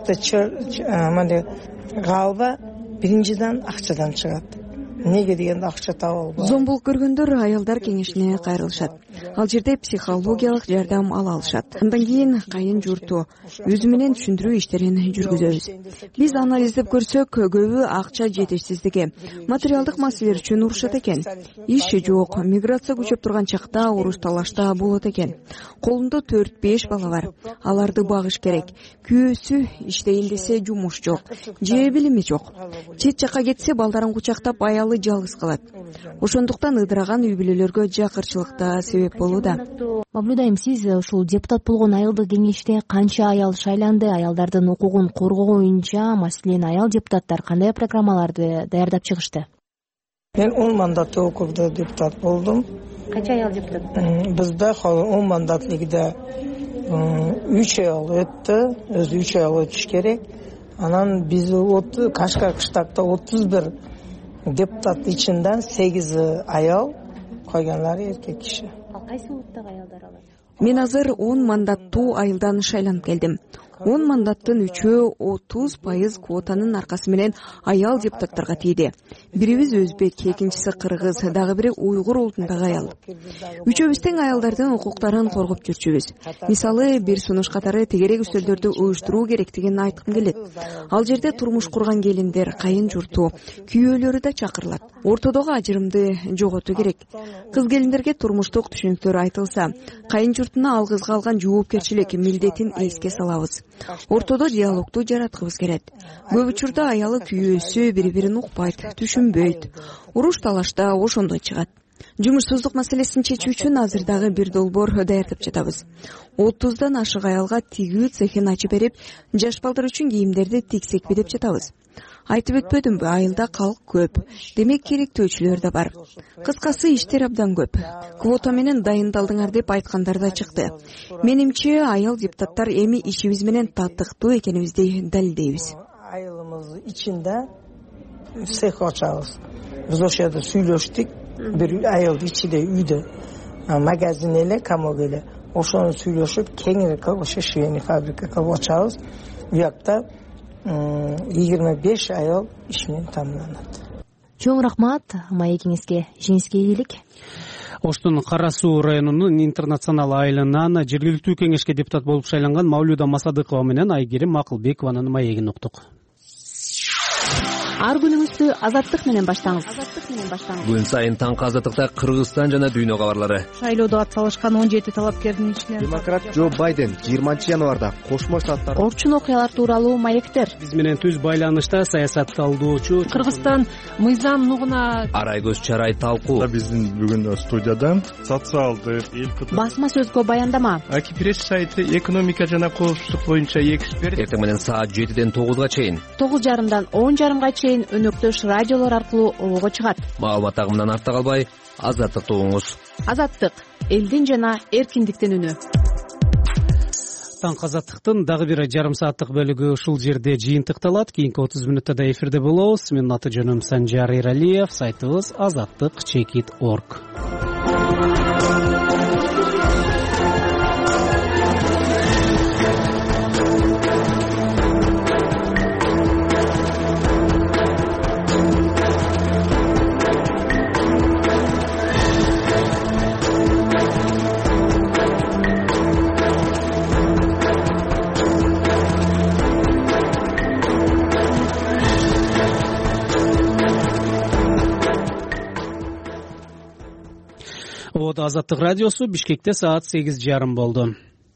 Бuyakta мындай галба биринчиден акчадан чыгат. Неге дегенде акча таап албайт. Зомбулук көргөндөр аялдар кеңешине кайрылышат. Ал жерде психологиялык жардам ала алышат. Андан кийин кайын журту өзү менен түшүндүрүү иштерин жүргүзөбүз. Биз анализдеп көрсөк, көбү акча жетишсиздиги, материалдык маселелер үчүн урушат экен. Иши жок, миграция күчөп турган чакта уруш талашта болот экен. Колунда төрт беш бала бар. Аларды багыш керек. Күйөөсү иштейин десе жумуш жок, же билими жок. Чет жакка кетсе балдарын кучактап аялы жалгыз калат. Ошондуктан ыдыраган үй бүлөлөргө жакырчылыкта себеп болууда. Мавлюда, сиз ушул депутат болгон айылдык кеңеште канча аял шайланды? Аялдардын укугун коргоо боюнча, маселен, аял депутаттар кандай программаларды даярдап чыгышты? Мен он мандаттуу округда депутат болдум. Канча аял депутат? Бизде он мандатлыгда үч аял өттү, өзү үч аял өтүш керек. Анан биз Кашкар кыштакта отуз бир депутат ичинен сегизи аял, койгонлары эркек киши. Ал кайсы улуттагы аялдар алар? Мен азыр он мандаттуу айылдан шайланып келдим. он мандаттын үчөө отуз пайыз квотанын аркасы менен аял депутаттарга тийди. Бирибиз өзбек, экинчиси кыргыз, дагы бири уйгур улутундагы аял. Үчөөбүз тең аялдардын укуктарын коргоп жүрчүбүз. Мисалы, бир сунуш катары тегерек үстөлдөрдү уюштуруу керектигин айткым келет. Ал жерде турмуш курган келиндер, кайын журту, күйөөлөрү да чакырылат. Ортодогу ажырымды жоготуу керек. Кыз келиндерге турмуштук түшүнүктөр айтылса, кайын журтуна ал кызга алган жоопкерчилик милдетин эске салабыз. Ортодо диалогду жараткыбыз келет. Көп учурда аялы күйөөсү бири-бирин укпайт, түшүнбөйт. Уруш талашта ошондон чыгат. Жумушсуздук маселесин чечүү үчүн азыр дагы бир долбоор даярдап жатабыз. отуздан ашык аялга тигүү цехин ачып берип, жаш балдар үчүн кийимдерди тиксекпи деп жатабыз. Айтып өтпөдүмбү, айылда калк көп. Демек керектөөчүлөр да бар. Кыскасы иштер абдан көп. Квота менен дайындалдыңар деп айткандар да чыкты. Менимче, аял депутаттар эми ишибиз менен татыктуу экенибизди далилдейбиз. Айылымыз ичинде цех ачабыз. Биз ошол жерде сүйлөштүк. Бир айыл ичинде үйдө магазин эле, камок эле. Ошону сүйлөшүп, кеңири ошо швейный фабрика кылып ачабыз. Буякта yigirma besh ayol ish bilan ta'minlanadi. Чоң рахмат, Мая кеңеске жеңиске ийгилик. Оштун Кара Суу районунун интернационал айылынан жергиликтүү кеңешке депутат болуп шайланган Мавлюда Масадыкова менен Айгерим Акылбекованын маегин уктук. ар күнүңүздү азаттык менен баштаңыз азаттык менен баштаңыз күн сайын таңкы азаттыкта Кыргызстан жана дүйнө кабарлары. Шайлоодо атсалышкан он жети талапкердин ичинен демократ Джо Байден жыйырманчы январда Кошмо Штаттар орчун окуялар тууралуу маектер. Биз менен түз байланышта саясат талдоочу Кыргызстан мыйзам нугуна Арай көз чарай талкуу. Биздин бүгүн студияда социалдык басма сөзгө баяндама. Аки пресс сайты экономика жана коопсуздук боюнча эксперт. Эртең менен саат жетиден тогузга чейин тогуз жарымдан он жарымга чейин өнөктөш радиолор аркылуу обого чыгат. Маалымат агымынан артта калбай азаттыкты угуңуз. Азаттык элдин жана эркиндиктин үнү. Таңкы азаттыктын дагы бир жарым сааттык бөлүгү ушул жерде жыйынтыкталат. Кийинки отуз мүнөттө да эфирде болобуз. Менин аты жөнүм Санжар Эралиев, сайтыбыз азаттык чекит точка орг. Азаттык радиосу Бишкекте саат сегиз жарым болду.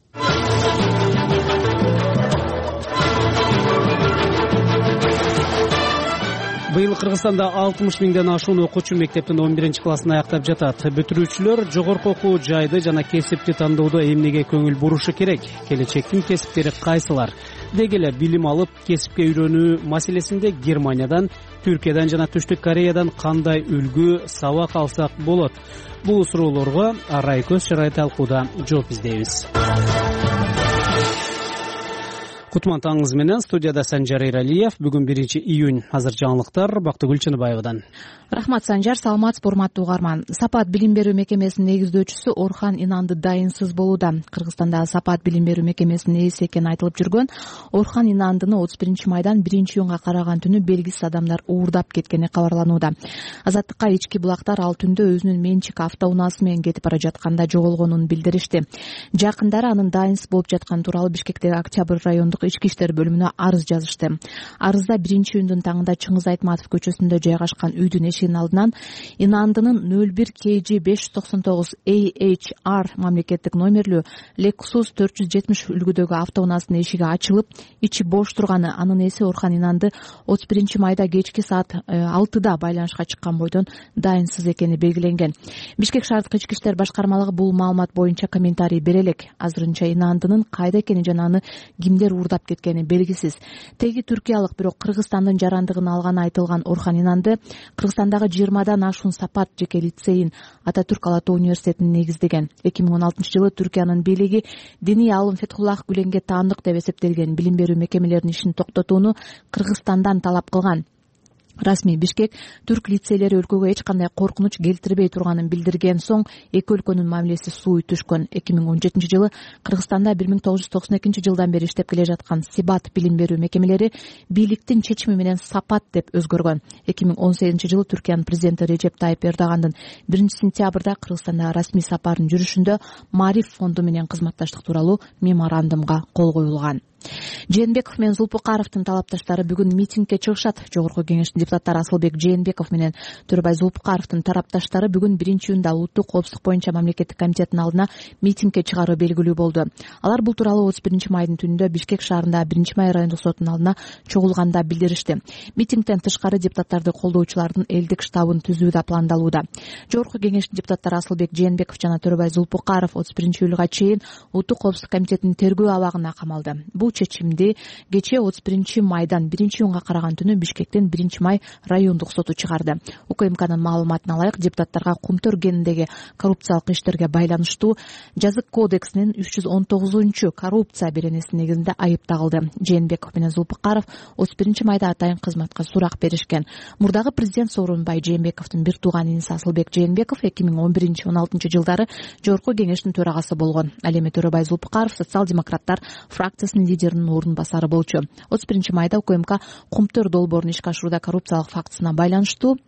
Быйыл Кыргызстанда алтымыш миңден ашуун окуучу мектептин он биринчи классын аяктап жатат. Бүтүрүүчүлөр жогорку окуу жайды жана кесипти тандоодо эмнеге көңүл бурушу керек? Келечектин кесиптери кайсылар? Деги эле билим алып, кесипке үйрөнүү маселесинде Германиядан, Түркиядан жана Түштүк Кореядан кандай үлгү, сабак алсак болот? Бул суроолорго Арай көз чарай талкууда жооп издейбиз. Кутман таңыңыз менен студияда Санжар Эралиев. Бүгүн биринчи июнь. Азыр жаңылыктар Бактыгүл Чыныбаевадан. Рахмат Санжар, саламатсыз урматтуу угарман. Сапат билим берүү мекемесинин негиздөөчүсү Орхан Инанды дайынсыз болууда. Кыргызстанда Сапат билим берүү мекемесинин ээси экени айтылып жүргөн Орхан Инандыны отуз биринчи майдан биринчи июнга караган түнү белгисиз адамдар уурдап кеткени кабарланууда. Азаттыкка ички булактар ал түндө өзүнүн менчик автоунаасы менен кетип бара жатканда жоголгонун билдиришти. Жакындары анын дайынсыз болуп жатканы тууралуу Бишкектеги Октябрь райондук ички иштер бөлүмүнө арыз жазышты. Арызда биринчи июндун таңында Чыңгыз Айтматов көчөсүндө жайгашкан үйдүн эшигинин алдынан Инандынын нөл бир К Ж беш жүз токсон тогуз А H R мамлекеттик номерлүү Lexus төрт жүз жетимиш үлгүдөгү автоунаасынын эшиги ачылып, ичи бош турганы, анын ээси Орхан Инанды отуз биринчи майда кечки саат алтыда байланышка чыккан бойдон дайынсыз экени белгиленген. Бишкек шаардык ички иштер башкармалыгы бул маалымат боюнча комментарий бере элек. Азырынча Инандынын кайда экени жана аны кимдер уурдап кеткени белгисиз. Теги түркиялык, бирок Кыргызстандын жарандыгын алганы айтылган Орхан Инанды Кыргызстандагы жыйырмадан ашуун Сапат жеке лицейин, Ататүрк Ала Тоо университетин негиздеген. эки миң он алтынчы жылы Түркиянын бийлиги диний алым Фетхуллах Гүленге таандык деп эсептелген билим берүү мекемелеринин ишин токтотууну Кыргызстандан талап кылган. Расмий Бишкек түрк лицейлери өлкөгө эч кандай коркунуч келтирбей турганын билдирген соң эки өлкөнүн мамилеси сууй түшкөн. эки миң он жетинчи жылы Кыргызстанда бир миң тогуз жүз токсон экинчи жылдан бери иштеп келе жаткан Сибат билим берүү мекемелери бийликтин чечими менен Сапат деп өзгөргөн. эки миң он сегизинчи жылы Түркиянын президенти Режеп Тайып Эрдогандын биринчи сентябрда Кыргызстандагы расмий сапарын жүрүшүндө Мариф фонду менен кызматташтык тууралуу меморандумга кол коюлган. Жээнбеков менен Зулпукаровдун талапташтары бүгүн митингге чыгышат. Жогорку кеңештин депутаттары Асылбек Жээнбеков менен Төрөбай Зулпукаровдун тарапташтары бүгүн биринчи июнда улуттук коопсуздук боюнча мамлекеттик комитеттин алдына митингге чыгаруу белгилүү болду. Алар бул тууралуу отуз биринчи майдын түнүндө Бишкек шаарындагы биринчи май райондук сотунун алдына чогулганда билдиришти. Митингден тышкары депутаттарды колдоочулардын элдик штабын түзүү да пландалууда. Жогорку кеңештин депутаттары Асылбек Жээнбеков жана Төрөбай Зулпукаров отуз биринчи июлга чейин улуттук коопсуздук комитетинин тергөө абагына камалды. Бул чечимди кечээ отуз биринчи майдан биринчи июнга караган түнү Бишкектин биринчи май райондук соту чыгарды. УКМКнын маалыматына ылайык, депутаттарга Кумтөр кениндеги коррупциялык иштерге байланыштуу Жазык кодексинин үч жүз он тогузунчу коррупция беренесинин негизинде айып тагылды. Жээнбеков менен Зулпукаров отуз биринчи майда атайын кызматка сурак беришкен. Мурдагы президент Сооронбай Жээнбековдун бир тууган иниси Асылбек Жээнбеков эки миң он биринчи он алтынчы жылдары жогорку кеңештин төрагасы болгон. Ал эми Төрөбай Зулпукаров социал-демократтар фракциясынын лидеринин орун басары болчу. отуз биринчи майда УКМК Кумтөр долбоорун ишке ашырууда коррупциялык фактысына байланыштуу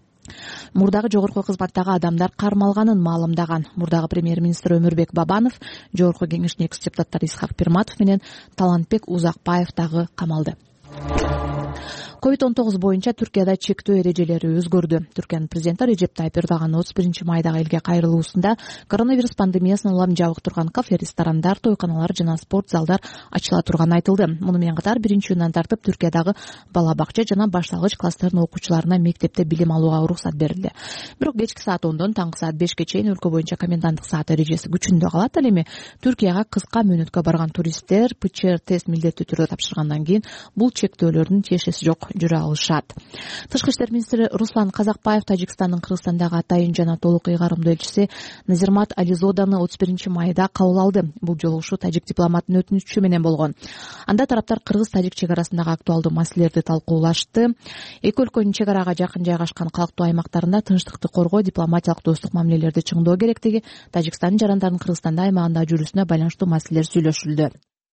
мурдагы жогорку кызматтагы адамдар кармалганын маалымдаган. Мурдагы премьер-министр Өмүрбек Бабанов, жогорку кеңештин экс депутаттары Исхак Пирматов менен Талантбек Узакбаев дагы камалды. ковид он тогуз боюнча Түркияда чектөө эрежелери өзгөрдү. Түркиянын президенти Режеп Тайып Эрдоган отуз биринчи майдагы элге кайрылуусунда коронавирус пандемиясынан улам жабык турган кафе, ресторандар, тойканалар жана спорт залдар ачыла турганы айтылды. Муну менен катар биринчи июндан тартып Түркиядагы бала бакча жана башталгыч класстардын окуучуларына мектепте билим алууга уруксат берилди. Бирок кечки саат ондон таңкы саат бешке чейин өлкө боюнча коменданттык саат эрежеси күчүндө калат. Ал эми Түркияга кыска мөөнөткө барган туристтер ПЧР тест милдеттүү түрдө тапшыргандан кийин бул чектөөлөрдүн тиешеси жок жүрө алышат. Тышкы иштер министри Руслан Казакбаев Тажикстандын Кыргызстандагы атайын жана толук ыйгарымдуу элчиси Назирмат Ализоданы отуз биринчи майда кабыл алды. Бул жолугушуу тажик дипломатынын өтүнүчү менен болгон. Анда тараптар кыргыз-тажик чек арасындагы актуалдуу маселелерди талкуулашты. Эки өлкөнүн чек арага жакын жайгашкан калктуу аймактарында тынчтыкты коргоо, дипломатиялык достук мамилелерди чыңдоо керектиги, Тажикстандын жарандардын Кыргызстанда аймагында жүрүүсүнө байланыштуу маселелер сүйлөшүлдү.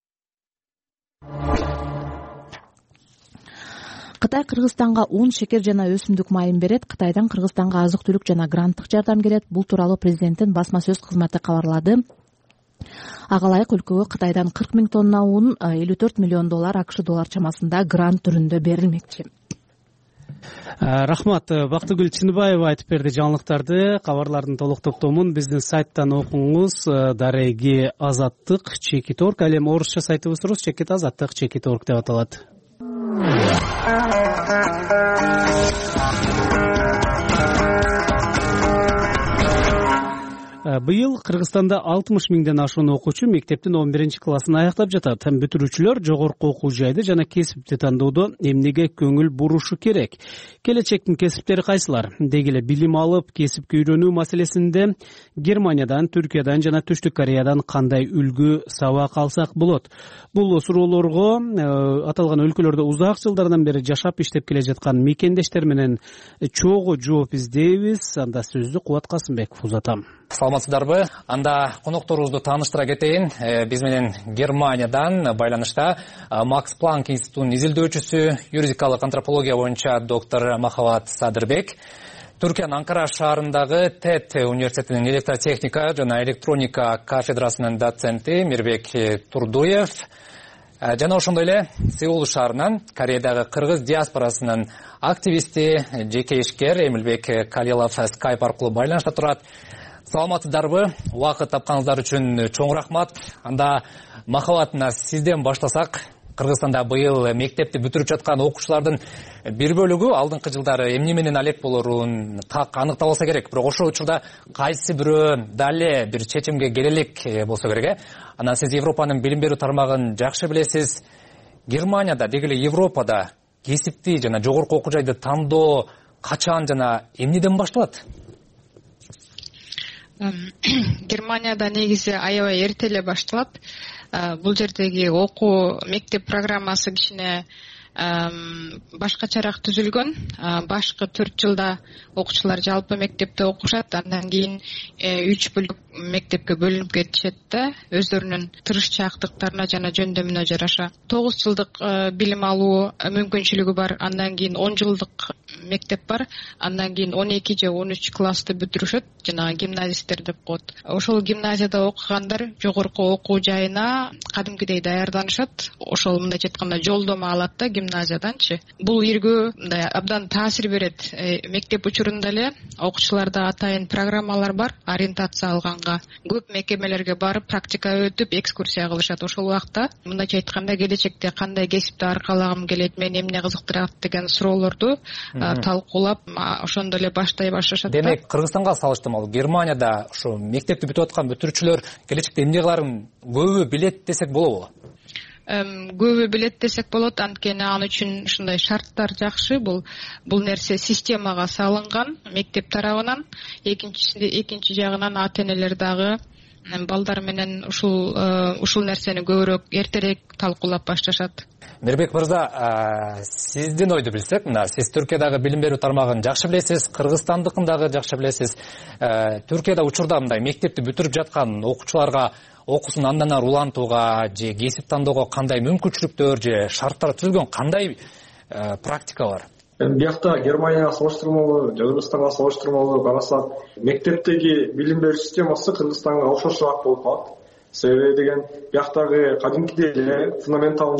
Кытай Кыргызстанга ун, шекер жана өсүмдүк майын берет. Кытайдан Кыргызстанга азык-түлүк жана гранттык жардам келет. Бул тууралуу президенттин басма сөз кызматы кабарлады. Ага ылайык өлкөгө Кытайдан кырк миң тонна ун, элүү төрт миллион доллар АКШ доллар чамасында грант түрүндө берилмекчи. Рахмат. Бактыгүл Чыныбаева айтып берди жаңылыктарды. Кабарлардын толук топтомун биздин сайттан окуңуз. Дареги Азаттык чекит точка орг. Ал эми орусча сайтыбыз рус чекит азаттык чекит точка орг деп аталат. Быйыл Кыргызстанда алтымыш миңден ашуун окуучу мектептин он биринчи классын аяктап жатат. Бүтүрүүчүлөр жогорку окуу жайды жана кесипти тандоодо эмнеге көңүл бурушу керек? Келечектин кесиптери кайсылар? Деги эле билим алып, кесипке үйрөнүү маселесинде Германиядан, Түркиядан жана Түштүк Кореядан кандай үлгү сабак алсак болот? Бул суроолорго аталган өлкөлөрдө узак жылдардан бери жашап иштеп келе жаткан мекендештер менен чогуу жооп издейбиз. Анда сөздү Кубат Касымбеков узатам. Саламатсыздарбы? Анда конокторубузду тааныштыра кетейин. Биз менен Германиядан байланышта Макс Планк институтунун изилдөөчүсү, юридикалык антропология боюнча доктор Махабат Садырбек, Түркиянын Анкара шаарындагы ТЭТ университетинин электротехника жана электроника кафедрасынын доценти Мирбек Турдуев жана ошондой эле Сеул шаарынан Кореядагы кыргыз диаспорасынын активисти, жеке ишкер Эмилбек Калилов скайп аркылуу байланышта турат. Саламатсыздарбы? Убакыт тапканыңыздар үчүн чоң рахмат. Анда Махабатына сизден баштасак. Кыргызстанда быйыл мектепти бүтүрүп жаткан окуучулардын бир бөлүгү алдыңкы жылдары эмне менен алек болорун так аныкталса керек. Бирок ошол учурда кайсы бирөө дале бир чечимге келелик болсо керек. Анан сиз Европанын билим берүү тармагын жакшы билесиз. Германияда, деги эле Европада кесипти жана жогорку окуу жайды тандоо качан жана эмнеден башталат? Германияда негизи аябай эрте эле башталат. Бул жердеги окуу мектеп программасы кичине башкачараак түзүлгөн. Башкы төрт жылда окуучулар жалпы мектепте окушат, андан кийин үч бөлүк мектепке бөлүнүп кетишет да, өздөрүнүн тырышчаактыктарына жана жөндөмүнө жараша. тогуз жылдык билим алуу мүмкүнчүлүгү бар, андан кийин он жылдык мектеп бар, андан кийин он эки же он үч классты бүтүрүшөт, жана гимназисттер деп коет. Ошол гимназияда окугандар жогорку окуу жайына кадимкидей даярданышат. Ошол мындайча айтканда жолдомо алат да гимназияданчы. Бул иргүү мындай абдан таасир берет. Мектеп учурунда эле окуучуларда атайын программалар бар, ориентация алганга. Көп мекемелерге барып, практика өтүп, экскурсия кылышат. Ошол убакта мындайча айтканда келечекте кандай кесипти аркалагым келет, мени эмне кызыктырат деген суроолорду талкуулап, ошондо эле баштай башташат. Демек, Кыргызстанга салыштырмалуу Германияда ушу мектепти бүтүп аткан бүтүрүүчүлөр келечекте эмне кыларын көбү билет десек болобу? Көбү билет десек болот, анткени ал үчүн ушундай шарттар жакшы. Бул бул нерсе системага салынган мектеп тарабынан. Экинчиси экинчи жагынан ата-энелер дагы балдар менен ушул ушул нерсени көбүрөөк эртерээк талкуулап башташат. Мирбек мырза, сиздин ойду билсек, мына сиз Түркиядагы билим берүү тармагын жакшы билесиз, Кыргызстандыкын дагы жакшы билесиз. Түркияда учурда мындай мектепти бүтүрүп жаткан окуучуларга окуусун андан ары улантууга же кесип тандоого кандай мүмкүнчүлүктөр же шарттар түзүлгөн, кандай практика бар? Биякта Германияга салыштырмалуу, Кыргызстанга салыштырмалуу карасак, мектептеги билим берүү системасы Кыргызстанга окшошураак болуп калат. Себеби деген бияктагы кадимкидей эле фундаменталдык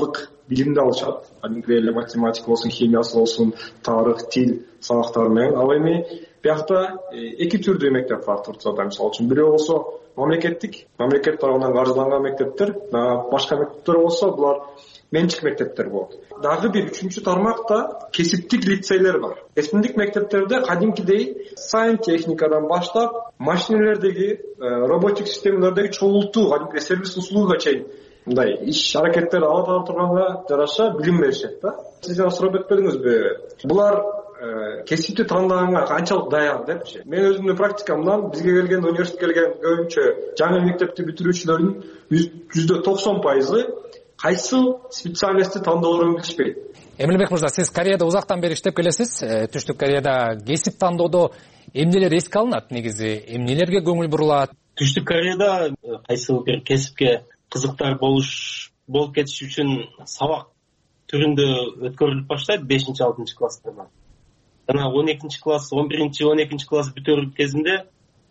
билимди алышат. Кадимкидей эле математика болсун, химиясы болсун, тарых, тил сабактары менен. Ал эми биякта эки түрдүү мектеп бар Турцияда. Мисалы үчүн бирөө болсо мамлекеттик, мамлекет тарабынан каржыланган мектептер, башка мектептер болсо булар менчик мектептер болот. Дагы бир үчүнчү тармакта кесиптик лицейлер бар. Кесиптик мектептерде кадимкидей сантехникадан баштап машинелердеги, роботик системалардагы чогултуу, кадимкидей сервис услугага чейин мындай иш аракеттер алып турганга жараша билим беришет да. Сиз жана сурап өтпөдүңүзбү? Булар кесипти тандааганга канчалык даяр депчи. Мен өзүмдүн практикамдан бизге келген, университетке келген көбүнчө жаңы мектепти бүтүрүүчүлөрдүн жүздө токсон пайызы кайсы специальностьти тандоолорун билишпейт. Эмилбек мырза, сиз Кореяда узактан бери иштеп келесиз. Түштүк Кореяда кесип тандоодо эмнелер эске алынат негизи? Эмнелерге көңүл бурулат? Түштүк Кореяда кайсы бир кесипке кызыктар болуш болуп кетиш үчүн сабак түрүндө өткөрүлүп баштайт бешинчи алтынчы класстарда. Жана он экинчи класс, он биринчи он экинчи класс бүтөр кезинде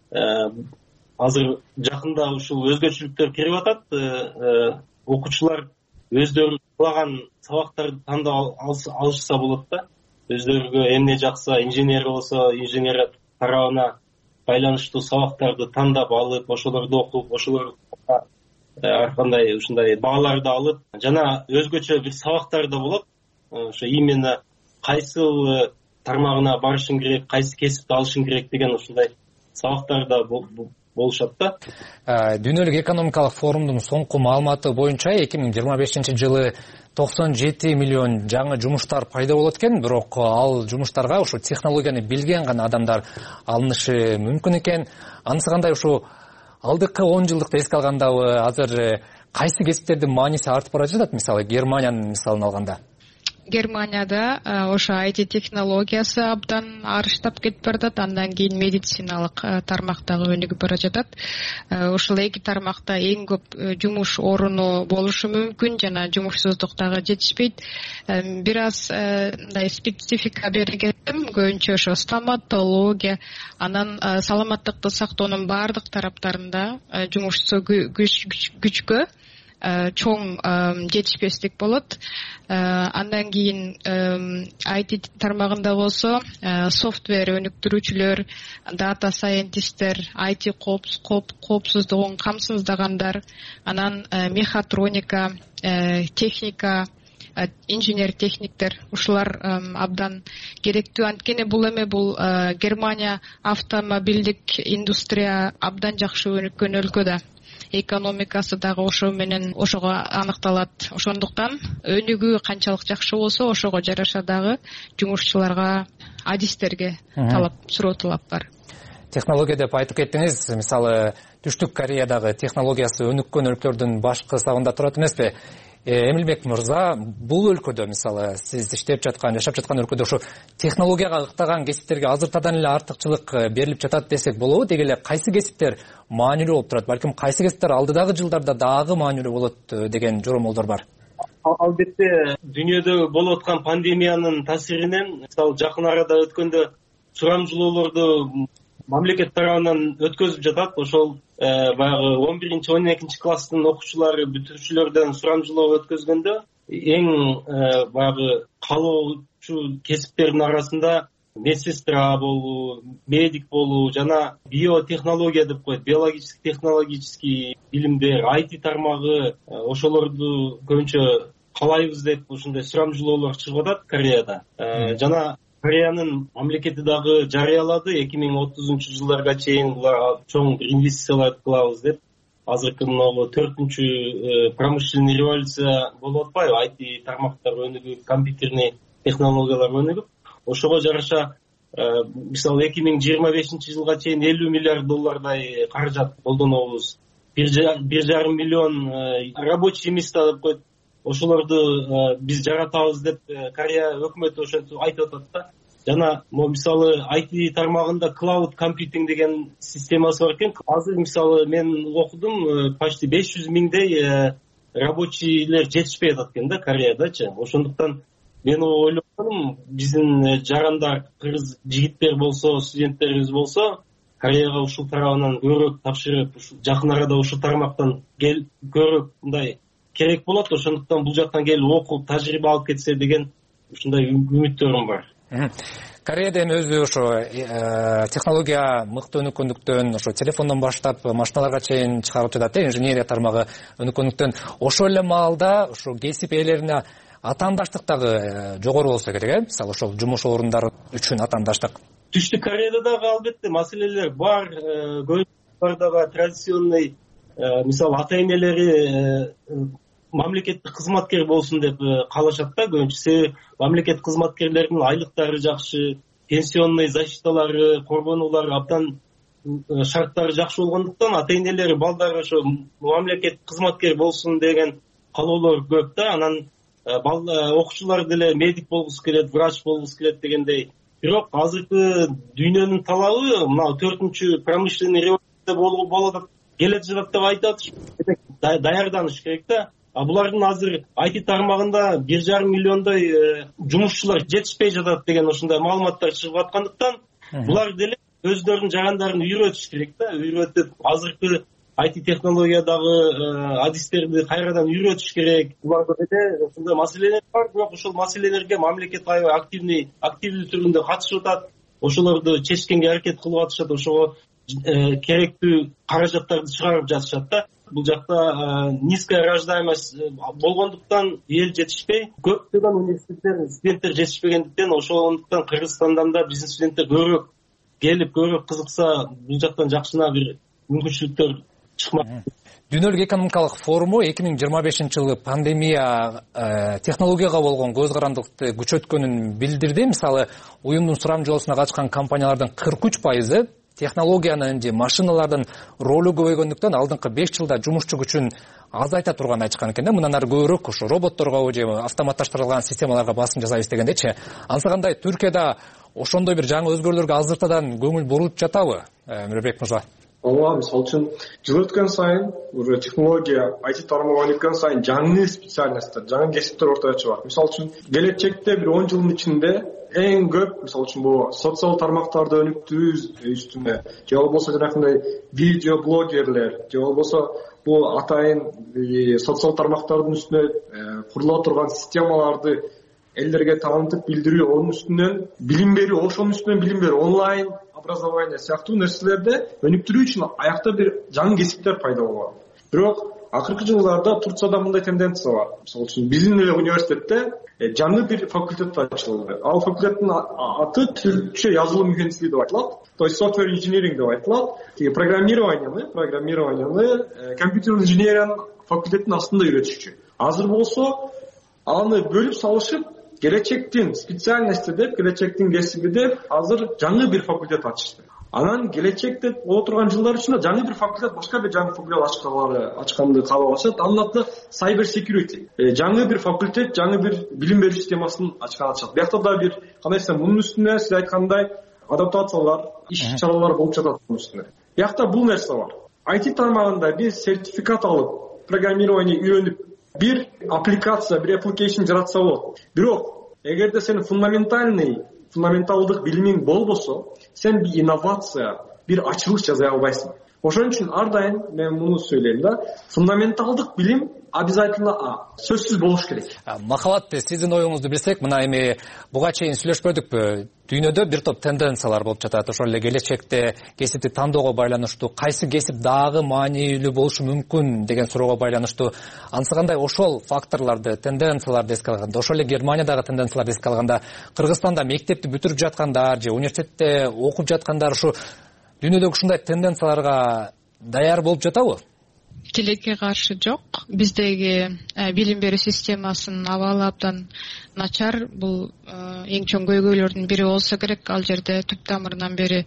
азыр жакында ушул өзгөчөлүктөр кирип атат. Окуучулар өздөрү каалаган сабактарды тандап алышса болот да. Өздөрүгө эмне жакса, инженер болсо, инженер тарабына байланыштуу сабактарды тандап алып, ошолорду окуп, ошолорго ар кандай ушундай бааларды алып, жана өзгөчө бир сабактар да болот. Ошо именно кайсы тармагына барышың керек, кайсы кесипти алышың керек деген ушундай сабактар да болушат да. Дүйнөлүк экономикалык форумдун соңку маалыматы боюнча эки миң жыйырма бешинчи жылы токсон жети миллион жаңы жумуштар пайда болот экен, бирок ал жумуштарга ушу технологияны билген гана адамдар алынышы мүмкүн экен. Анысы кандай, ушу алдыкы он жылдыкты эске алгандабы, азыр кайсы кесиптердин мааниси артып бара жатат? Мисалы Германиянын мисалын алганда. Германияда ошо ай ти технологиясы абдан арыштап кетип баратат, андан кийин медициналык тармактагы өнүгүп бара жатат. Ушул эки тармакта эң көп жумуш оруну болушу мүмкүн, жана жумушсуздук дагы жетишпейт. Бир аз мындай специфика бергендим, көбүнчө ошо стоматология, анан саламаттыкты сактоонун баардык тараптарында жумушсу күчкө чоң жетишпестик болот. Андан кийин ай ти тармагында болсо софтвер өнүктүрүүчүлөр, дата сайентисттер, ай ти коопсуздугун камсыздагандар, анан мехатроника, техника, инженер техниктер, ушулар абдан керектүү. Анткени бул эме бул Германия автомобилдик индустрия абдан жакшы өнүккөн өлкө да. Экономикасы дагы ошо менен ошого аныкталат. Ошондуктан өнүгүү канчалык жакшы болсо, ошого жараша дагы жумушчуларга, адистерге талап, суроо талап бар. Технология деп айтып кеттиңиз. Мисалы, Түштүк Кореядагы технологиясы өнүккөн өлкөлөрдүн баш кысабында турат эмеспи? Эмилбек мырза, бул өлкөдө, мисалы, сиз иштеп жаткан, жашап жаткан өлкөдө ошо технологияга ыктаган кесиптерге азыртадан эле артыкчылык берилип жатат десек болобу? Деги эле кайсы кесиптер маанилүү болуп турат? Балким кайсы кесиптер алдыдагы жылдарда дагы маанилүү болот деген жоромолдор бар. Албетте, дүйнөдө болуп аткан пандемиянын таасиринен, мисалы, жакын арада өткөндө сурамжылоолорду мамлекет тарабынан өткөзүп жатат. Ошол баягы он биринчи он экинчи класстын окуучулары, бүтүрүүчүлөрдөн сурамжылоо өткөзгөндө эң баягы каалоочу кесиптердин арасында медсестра болуу, медик болуу жана биотехнология деп коет, биологический технологический билимдер, ай ти тармагы, ошолорду көбүнчө каалайбыз деп ушундай сурамжылоолор чыгып атат Кореяда. Жана Кореянын мамлекети дагы жарыялады, эки миң отузунчу жылдарга чейин булар чоң инвестициялар кылабыз деп. Азыркы могу төртүнчү промышленный революция болуп атпайбы? ай ти тармактар өнүгүп, компьютерный технологиялар өнүгүп, ошого жараша мисалы эки миң жыйырма бешинчи жылга чейин элүү миллиард доллардай каражат колдонобуз. бир жарым миллион рабочий места деп коет. Ошолорду биз жаратабыз деп Корея өкмөтү ошентип айтып атат да. Жана мисалы ай ти тармагында cloud computing деген системасы бар экен. Азыр мисалы мен окудум, почти беш жүз миңдей рабочийлер жетишпей атат экен да Кореядачы. Ошондуктан мен ойлогонум, биздин жарандар, кыргыз жигиттер болсо, студенттерибиз болсо, Кореяга ушул тарабынан көбүрөөк тапшырып, жакын арада ушул тармактан көрүп, мындай керек болот. Ошондуктан бул жактан келип окуп тажрыйба алып кетсе деген ушундай үмүттөрүм бар. Кореяда эми өзү ошо технология мыкты өнүккөндүктөн ошо телефондон баштап машиналарга чейин чыгарып жатат э, инженерия тармагы өнүккөндүктөн ошол эле маалда ошо кесип ээлерине атаандаштык дагы жогору болсо керек э, мисалы ошол жумуш орундары үчүн атаандаштык. Түштүк Кореяда дагы албетте маселелер бар. Көбү традиционный мисалы ата энелери мамлекеттик кызматкер болсун деп каалашат да көбүнчүсү. Мамлекеттик кызматкерлердин айлыктары жакшы, пенсионный защиталары, коргонуулары абдан шарттары жакшы болгондуктан ата энелери балдары ошо мамлекеттик кызматкер болсун деген каалоолор көп да. Анан окуучулар деле медик болгусу келет, врач болгусу келет дегендей. Бирок азыркы дүйнөнүн талабы мына төртүнчү промышленный революция болуп келе жатат деп айтат. Даярданыш керек да. А булардын азыр ай ти тармагында бир жарым миллиондой жумушчулар жетишпей жатат деген ошондой маалыматтар чыгып аткандыктан булар деле өздөрүнүн жарандарын үйрөтүш керек да. Үйрөтүп азыркы ай ти технологиядагы адистерди кайрадан үйрөтүш керек. Буларда деле ошондой маселелер бар, бирок ошол маселелерге мамлекет аябай активный активдүү түрүндө катышып атат. Ошолорду чечкенге аракет кылып атышат, ошого керектүү каражаттарды чыгарып жатышат да. Бул жакта низкая рождаемость болгондуктан эл жетишпей, көптөгөн университеттер студенттер жетишпегендиктен ошондуктан Кыргызстандан да биздин студенттер көбүрөөк келип, көбүрөөк кызыкса, бул жактан жакшына бир мүмкүнчүлүктөр чыкмак. Дүйнөлүк экономикалык форуму эки миң жыйырма бешинчи жылы пандемия технологияга болгон көз карандыкты күчөткөнүн билдирди. Мисалы, уюмдун сурамжылоосуна катышкан компаниялардын кырк үч пайызы технологиянын же машиналардын ролу көбөйгөндүктөн алдыңкы беш жылда жумушчу күчүн азайта турганын айтышкан экен да. Мындан ары көбүрөөк ошо роботторго же автоматташтырылган системаларга басым жасайбыз дегендечи. Анысы кандай, Түркияда ошондой бир жаңы өзгөрүүлөргө азыртадан көңүл бурулуп жатабы, Мирбек мырза? Ооба, мисалы үчүн жыл өткөн сайын уже технология ай ти тармагы өнүккөн сайын жаңы специальностьтер, жаңы кесиптер ортого чыгат. Мисалы үчүн келечекте бир он жылдын ичинде эң көп, мисалы үчүн бул социал тармактарды өнүктүү үстүнө, же болбосо жанагындай видео блогерлер, же болбосо бул атайын социал тармактардын үстүнө курула турган системаларды элдерге таанытып билдирүү, онун үстүнөн билим берүү, ошонун үстүнөн билим берүү, онлайн образование сыяктуу нерселерди өнүктүрүү үчүн аякта бир жаңы кесиптер пайда болгон. Бирок акыркы жылдарда Турцияда мындай тенденция бар. Мисалы үчүн биздин эле университетте жаңы бир факультет ачылды. Ал факультеттин аты түркчө язылым механиктиги деп айтылат. То есть software engineering деп айтылат. Тиги программированияны, программированияны компьютер инженерияның факультеттин астында үйрөтүшчү. Азыр болсо аны бөлүп салышып, келечектин специальности деп, келечектин кесиби деп азыр жаңы бир факультет ачышты. Анан келечекте боло турган жылдар ичинде жаңы бир факультет, башка бир жаңы факультет ачканды ачканды каалашат. Анын аты cyber security. Жаңы бир факультет, жаңы бир билим берүү системасын ачкан атышат. Биякта да бир кандай десем, мунун үстүнө сиз айткандай адаптациялар, иш-чаралар болуп жатат мунун үстүнө. Биякта бул нерсе бар. ай ти тармагында биз сертификат алып, программирование үйрөнүп, бир аппликация, бир application жаратса болот. Бирок, эгерде сен фундаментальный, фундаменталдык билимиң болбосо, сен бир инновация, бир ачылыш жасай албайсың. Ошон үчүн ар дайым мен муну сөйлөйм да, фундаменталдык билим обязательно сөзсүз болуш керек. Махабат, сиздин оюңузду билсек, мына эми буга чейин сүйлөшпөдүкпү? Дүйнөдө бир топ тенденциялар болуп жатат. Ошол эле келечекте кесипти тандоого байланыштуу, кайсы кесип дагы маанилүү болушу мүмкүн деген суроого байланыштуу. Анысы кандай, ошол факторлорду, тенденцияларды эске алганда, ошол эле Германиядагы тенденцияларды эске алганда, Кыргызстанда мектепти бүтүрүп жаткандар же университетте окуп жаткандар ушу дүйнөдөгү ушундай тенденцияларга даяр болуп жатабы? Тилекке каршы жок. Биздеги билим берүү системасынын абалы абдан начар. Бул эң чоң көйгөйлөрдүн бири болсо керек. Ал жерде түп тамырынан бери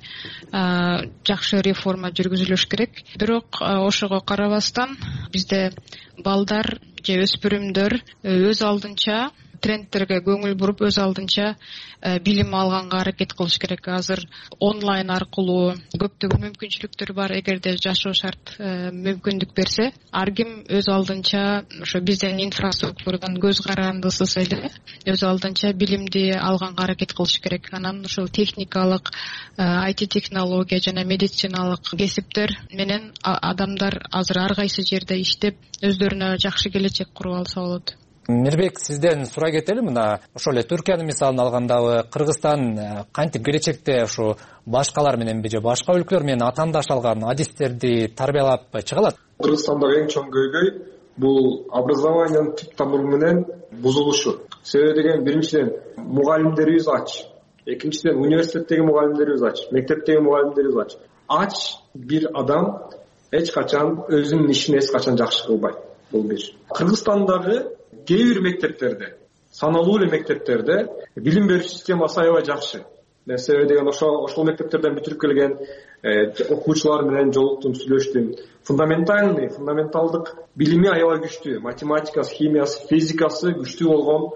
жакшы реформа жүргүзүлүш керек. Бирок ошого карабастан бизде балдар же өспүрүмдөр өз алдынча трендтерге көңүл буруп өз алдынча билим алганга аракет кылыш керек. Азыр онлайн аркылуу көптөгөн мүмкүнчүлүктөр бар. Эгерде жашоо шарт мүмкүндүк берсе, ар ким өз алдынча ошо бизден инфраструктурадан көз карандысыз эле өз алдынча билимди алганга аракет кылыш керек. Анан ушул техникалык, ай ти технология жана медициналык кесиптер менен адамдар азыр ар кайсы жерде иштеп өздөрүнө жакшы келечек куруп алса болот. Мирбек, сизден сурай кетели. Мына ошол эле Түркиянын мисалын алгандабы, Кыргызстан кантип келечекте ушу башкалар менен же башка өлкөлөр менен атаандаш алган адистерди тарбиялап чыга алат? Кыргызстандагы эң чоң көйгөй бул образованиянын түп тамыры менен бузулушу. Себеби деген биринчиден мугалимдерибиз ач, экинчиден университеттеги мугалимдерибиз ач, мектептеги мугалимдерибиз ач. Ач бир адам эч качан өзүнүн ишин эч качан жакшы кылбайт. Бул бир. Кыргызстандагы кээ бир мектептерде, саналуу эле мектептерде билим берүү системасы аябай жакшы. Себеби деген ошол ошол мектептерден бүтүрүп келген окуучулар менен жолуктум, сүйлөштүм. Фундаментальный, фундаменталдык билими аябай күчтүү. Математикасы, химиясы, физикасы күчтүү болгон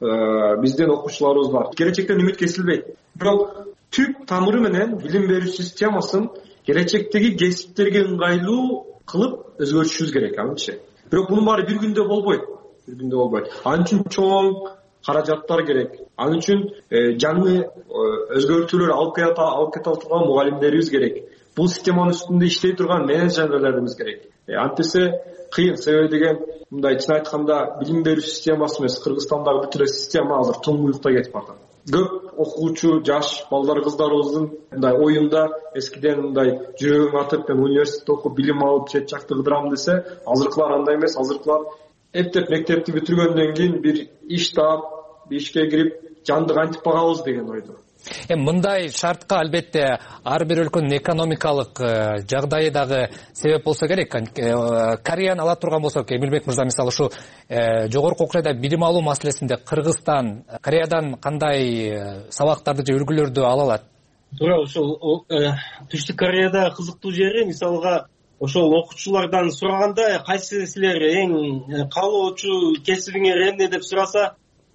биздин окуучуларыбыз бар. Келечектен үмүт кесилбейт. Бирок түп тамыры менен билим берүү системасын келечектеги кесиптерге ыңгайлуу кылып өзгөртүшүбүз керек, амчы. Бирок мунун баары бир күндө болбойт. Бир күндө болбойт. Анын үчүн чоң каражаттар керек. Анын үчүн жаңы өзгөртүүлөр алып кете алып кете турган мугалимдерибиз керек. Бул системанын үстүндө иштей турган менеджерлерибиз керек. Антесе кыйын. Себеби деген мындай чын айтканда билим берүү системасы эмес, Кыргызстандагы бүт эле система азыр туңгуюкта кетип барат. Көп окуучу жаш балдар, кыздарыбыздын мындай оюнда эскиден мындай жүрөгүң атып, мен университетте окуп билим алып чет жакты кыдырам десе, азыркылар андай эмес. Азыркылар эптеп мектепти бүтүргөндөн кийин бир иш таап, ишке кирип, жанды кантип багабыз деген ойдо. Эми мындай шартка албетте ар бир өлкөнүн экономикалык жагдайы дагы себеп болсо керек. Кореяны ала турган болсок, Эмилбек мырза, мисалы ушу жогорку окуу жайда билим алуу маселесинде Кыргызстан Кореядан кандай сабактарды же үлгүлөрдү ала алат? Туура, ошол Түштүк Кореяда кызыктуу жери, мисалга ошол окуучулардан сураганда, кайсы силер эң каалоочу кесибиңер эмне деп сураса,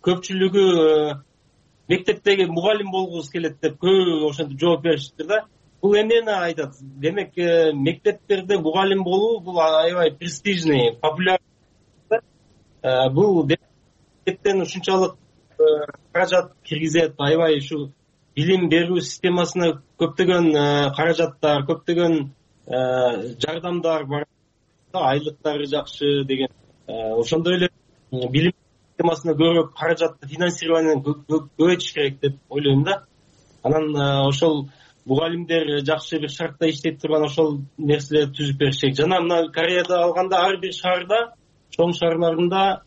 көпчүлүгү мектептеги мугалим болгубуз келет деп көп ошентип жооп беришиптир да. Бул эмнени айтат? Демек, мектептерде мугалим болуу бул аябай престижный, популярный. Бул мектептен ушунчалык каражат киргизет, аябай ушу билим берүү системасына көптөгөн каражаттар, көптөгөн жардамдар бар, айлыктары жакшы деген. Ошондой эле билим системасына көрөп каражатты финансированияны көбөйтүш керек деп ойлойм да. Анан ошол мугалимдер жакшы бир шартта иштеп турган ошол нерселерди түзүп бериш керек. Жана мына Кореяда алганда ар бир шаарда, чоң шаарларында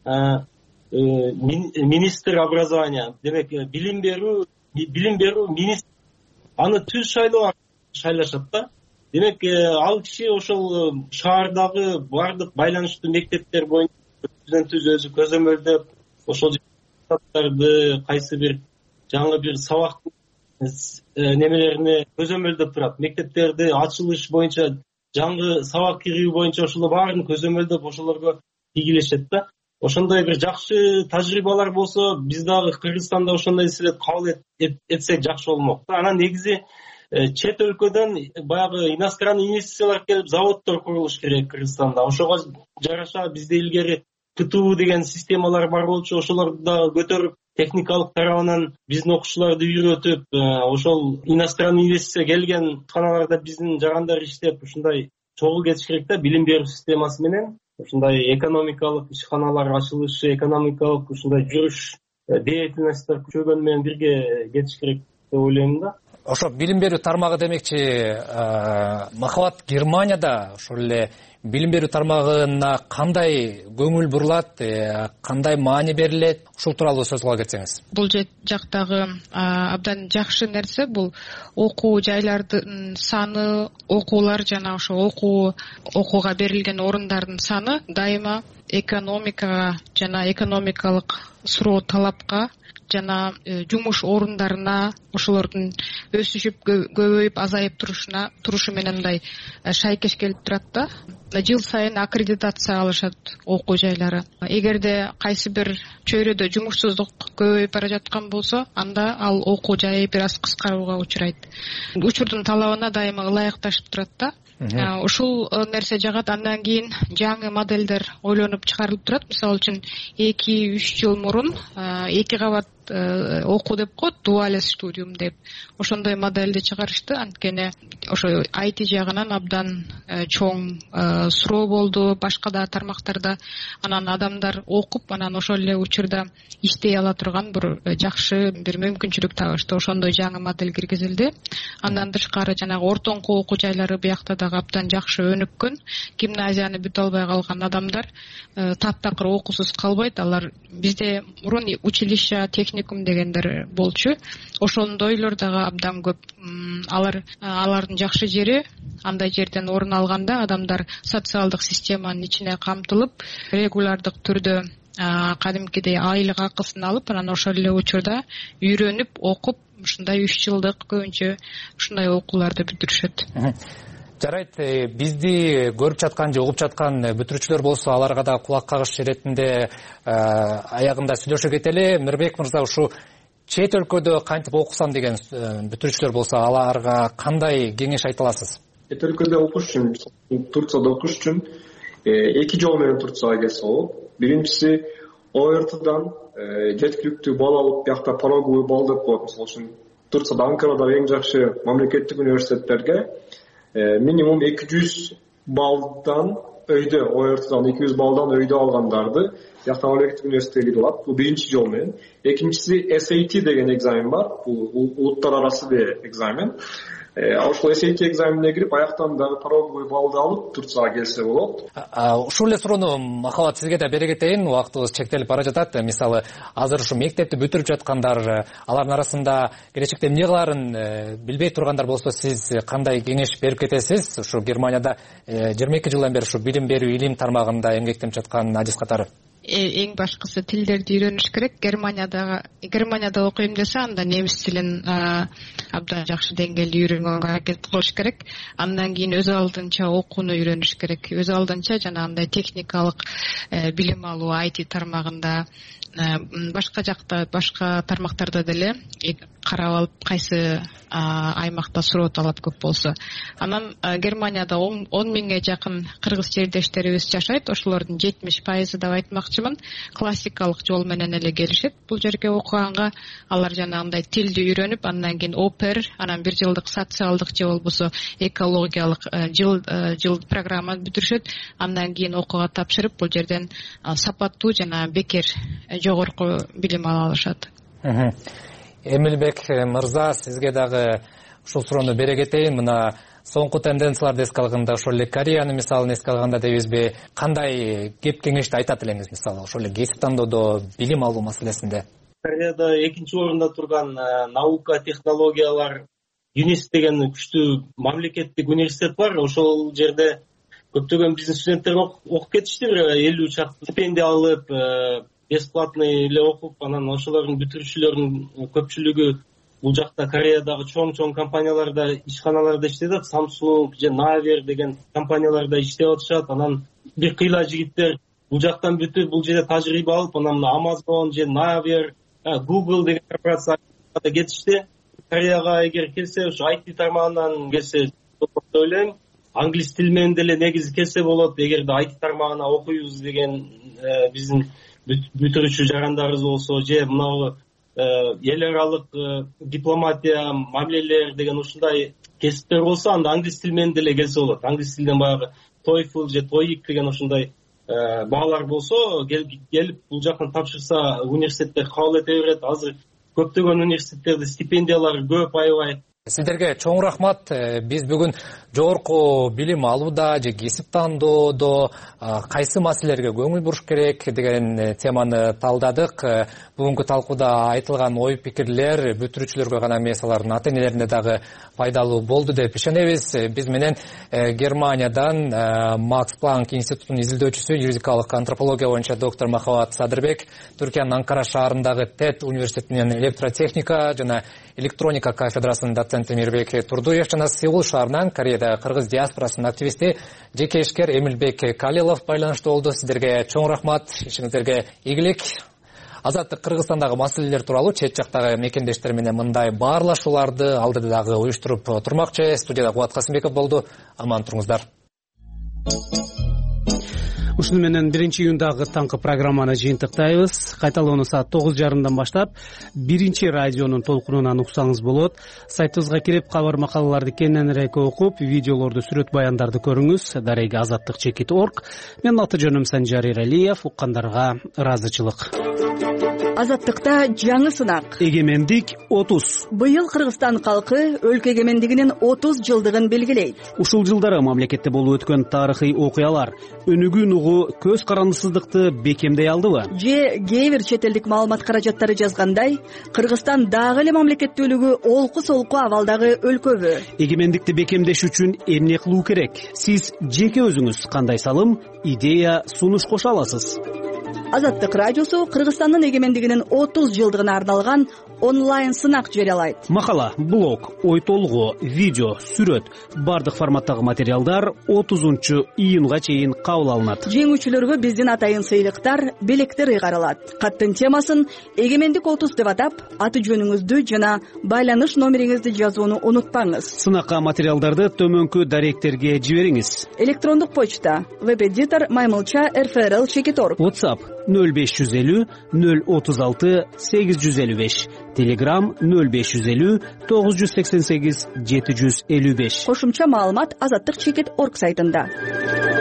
министр образования, демек билим берүү, билим берүү министр, аны түз шайлоо шайлашат да. Демек, ал киши ошол шаардагы бардык байланыштуу мектептер боюнча түз өзү көзөмөлдөп, ошол жактарды кайсы бир жаңы бир сабактын немелерине көзөмөлдөп турат. Мектептерди ачылыш боюнча, жаңы сабак кирүү боюнча ошолор баарын көзөмөлдөп, ошолорго ийгилешет да. Ошондой бир жакшы тажрыйбалар болсо, биз дагы Кыргызстанда ошондой нерселерди кабыл этсек жакшы болмок. Анан негизи чет өлкөдөн баягы иностранный инвестициялар келип, заводдор курулуш керек Кыргызстанда. Ошого жараша бизде илгери КТУ деген системалар бар болчу, ошолорду да көтөрүп, техникалык тарабынан биздин окуучуларды үйрөтүп, ошол иностранный инвестиция келген каналарда биздин жагандар иштеп, ушундай чогуу кетиш керек да. Билим берүү системасы менен ушундай экономикалык ишканалар ачылышы, экономикалык ушундай жүрүш, деятельностьтер күчөйгөн менен бирге кетиш керек деп ойлойм да. Ошо билим берүү тармагы демекчи, Махабат, Германияда ошол эле билим берүү тармагына кандай көңүл бурулат, кандай маани берилет, ушул тууралуу сөз кыла кетсеңиз. Бул жактагы абдан жакшы нерсе, бул окуу жайлардын саны, окуулар жана ошо окуу окууга берилген орундардын саны дайыма экономикага жана экономикалык суроо талапка жана жумуш орундарына ошолордун өсүшүп көбөйүп азайып турушуна турушу менен мындай шайкеш келип турат да. Жыл сайын аккредитация алышат окуу жайлары. Эгерде кайсы бир чөйрөдө жумушсуздук көбөйүп бара жаткан болсо анда ал окуу жайы бир аз кыскарууга учурайт. Учурдун талабына дайыма ылайыкташып турат да. Ушул нерсе жагат. Андан кийин жаңы моделдер ойлонуп чыгарылып турат. Мисалы үчүн эки үч жыл мурун эки кабат окуу деп коет, дуалес студиум деп. Ошондой модельди чыгарышты. Анткени ошо ай ти жагынан абдан чоң суроо болду башка да тармактарда. Анан адамдар окуп, анан ошол эле учурда иштей ала турган бир жакшы бир мүмкүнчүлүк табышты. Ошондой жаңы модель киргизилди. Андан тышкары жанагы ортоңку окуу жайлары биякта дагы абдан жакшы өнүккөн. Гимназияны бүтө албай калган адамдар таптакыр окуусуз калбайт. Алар бизде мурун училище, техникум дегендер болчу. Ошондойлор дагы абдан көп. Алар алардын жакшы жери андай жерден орун алганда адамдар социалдык системанын ичине камтылып, регулярдык түрдө кадимкидей айлык акысын алып, анан ошол эле учурда үйрөнүп, окуп, ушундай үч жылдык көбүнчө ушундай окууларды бүтүрүшөт. Жарайт, бизди көрүп жаткан же угуп жаткан бүтүрүүчүлөр болсо, аларга да кулак кагыш иретинде аягында сүйлөшө кетели. Мирбек мырза, ушу чет өлкөдө кантип окусам деген бүтүрүүчүлөр болсо, аларга кандай кеңеш айта аласыз? Чет өлкөдө окуш үчүн, Турцияда окуш үчүн эки жол менен Турцияга келсе болот. Биринчиси о эр тдан жеткиликтүү балл алып, биякта пороговый балл деп коет. Мисалы үчүн Турцияда, Анкарадагы эң жакшы мамлекеттик университеттерге минимум эки жүз баллдан өйдө, о эр тдан эки жүз баллдан өйдө алгандарды биякта мамлекеттик университетке кирип алат. Бул биринчи жол менен. Экинчиси эс эй ти деген экзамен бар. Бул улуттар арасы экзамен. Ошол эс эй ти экзаменине кирип, аяктан дагы пороговый баллды алып Турцияга келсе болот. Ушул эле суроону Махабат сизге да бере кетейин. Убактыбыз чектелип бара жатат. Мисалы, азыр ушу мектепти бүтүрүп жаткандар, алардын арасында келечекте эмне кылаарын билбей тургандар болсо, сиз кандай кеңеш берип кетесиз? Ушу Германияда жыйырма эки жылдан бери ушу билим берүү, илим тармагында эмгектенип жаткан Адис катары. Эң башкысы тилдерди үйрөнүш керек. Германияда Германияда окуйм десе, анда немис тилин абдан жакшы деңгээлде үйрөнгөнгө аракет кылыш керек. Андан кийин өз алдынча окууну үйрөнүш керек. Өз алдынча жанагындай техникалык билим алуу, ай ти тармагында, башка жакта, башка тармактарда деле карап алып, кайсы аймакта суроо талап көп болсо. Анан Германияда он миңге жакын кыргыз жердештерибиз жашайт. Ошолордун жетимиш пайызы деп айтмакчымын, классикалык жол менен эле келишет бул жерге окуганга. Алар жанагындай тилди үйрөнүп, андан кийин опер, анан бир жылдык социалдык же болбосо экологиялык жыл жыл программа бүтүрүшөт. Андан кийин окууга тапшырып, бул жерден сапаттуу жана бекер жогорку билим ала алышат. Эмилбек мырза, сизге дагы ушул суроону бере кетейин. Мына соңку тенденцияларды эске алганда, ошол эле Кореянын мисалын эске алганда дейбизби, кандай кеп кеңешти айтат элеңиз? Мисалы, ошол эле кесип тандоодо, билим алуу маселесинде. Кореяда экинчи орунда турган наука, технологиялар ЮНИС деген күчтүү мамлекеттик университет бар. Ошол жерде көптөгөн биздин студенттер окуп кетиштир, элүү чакты стипендия алып, бесплатный эле окуп, анан ошолордун бүтүрүүчүлөрүнүн көпчүлүгү бул жакта Кореядагы чоң-чоң компанияларда, ишканаларда иштеп атат. Samsung же Naver деген компанияларда иштеп атышат. Анан бир кыйла жигиттер бул жактан бүтүп, бул жерде тажрыйба алып, анан Amazon же Naver, Google деген корпорацияларда кетишти. Кореяга эгер келсе, ушу ай ти тармагынан келсе деп ойлойм. Англис тил менен деле негизи келсе болот. Эгерде ай ти тармагына окуйбуз деген биздин бүтүрүүчү жарандарыбыз болсо, же мына эл аралык дипломатия, мамилелер деген ушундай кесиптер болсо, анда англис тил менен деле келсе болот. Англис тилден баягы TOEFL же TOEIC деген ушундай баалар болсо, келип бул жактан тапшырса, университеттер кабыл эте берет. Азыр көптөгөн университеттерде стипендиялар көп, аябай. Сиздерге чоң рахмат. Биз бүгүн жогорку билим алууда же кесип тандоодо кайсы маселелерге көңүл буруш керек деген теманы талдадык. Бүгүнкү талкууда айтылган ой пикирлер бүтүрүүчүлөргө гана эмес, алардын ата энелерине дагы пайдалуу болду деп ишенебиз. Биз менен Германиядан Макс Планк институтунун изилдөөчүсү, юридикалык антропология боюнча доктор Махабат Садырбек, Түркиянын Анкара шаарындагы ТЭД университетинин электротехника жана электроника кафедрасынын доценти Мирбек Турдуев жана Сеул шаарынан Кореяда кыргыз диаспорасынын активисти, жеке ишкер Эмилбек Калилов байланышта болду. Сиздерге чоң рахмат, ишиңиздерге ийгилик. Азаттык Кыргызстандагы маселелер тууралуу чет жактагы мекендештер менен мындай баарлашууларды алдыда дагы уюштуруп турмакчы. Студияда Кубат Касымбеков болду. Аман туруңуздар. Ушуну менен биринчи июндагы таңкы программаны жыйынтыктайбыз. Кайталоону саат тогуз жарымдан баштап биринчи радионун толкунунан уксаңыз болот. Сайтыбызга кирип кабар макалаларды кененирээк окуп, видеолорду, сүрөт баяндарды көрүңүз. Дареги азаттык чекит точка орг. Менин аты жөнүм Санжар Иралиев. Уккандарга ыраазычылык. Азаттыкта жаңы сынак. Эгемендик отуз. Быйыл Кыргызстан калкы өлкө эгемендигинин отуз жылдыгын белгилейт. Ушул жылдары мамлекетте болуп өткөн тарыхый окуялар өнүгүүнү угуу көз карандысыздыкты бекемдей алдыбы? Же кээ бир чет элдик маалымат каражаттары жазгандай, Кыргызстан дагы эле мамлекеттүүлүгү олку-солку абалдагы өлкөбү? Эгемендикти бекемдеш үчүн эмне кылуу керек? Сиз жеке өзүңүз кандай салым, идея, сунуш кошо аласыз? Азаттык радиосу Кыргызстандын эгемендигинин отуз жылдыгына арналган онлайн сынак жарыялайт. Макала, блог, ой толгоо, видео, сүрөт, бардык форматтагы материалдар отузунчу июнга чейин кабыл алынат. Жеңүүчүлөргө биздин атайын сыйлыктар, белектер ыйгарылат. Каттын темасын эгемендик отуз деп атап, аты жөнүңүздү жана байланыш номериңизди жазууну унутпаңыз. Сынакка материалдарды төмөнкү даректерге жибериңиз. Электрондук почта: веб-эдитор маймылча эр эф эр эл чекит точка орг. WhatsApp нөл беш жүз элүү нөл отуз алты сегиз жүз элүү беш. Telegram нөл беш жүз элүү тогуз жүз сексен сегиз жети жүз элүү беш. Кошумча маалымат азаттык чекит точка орг сайтында.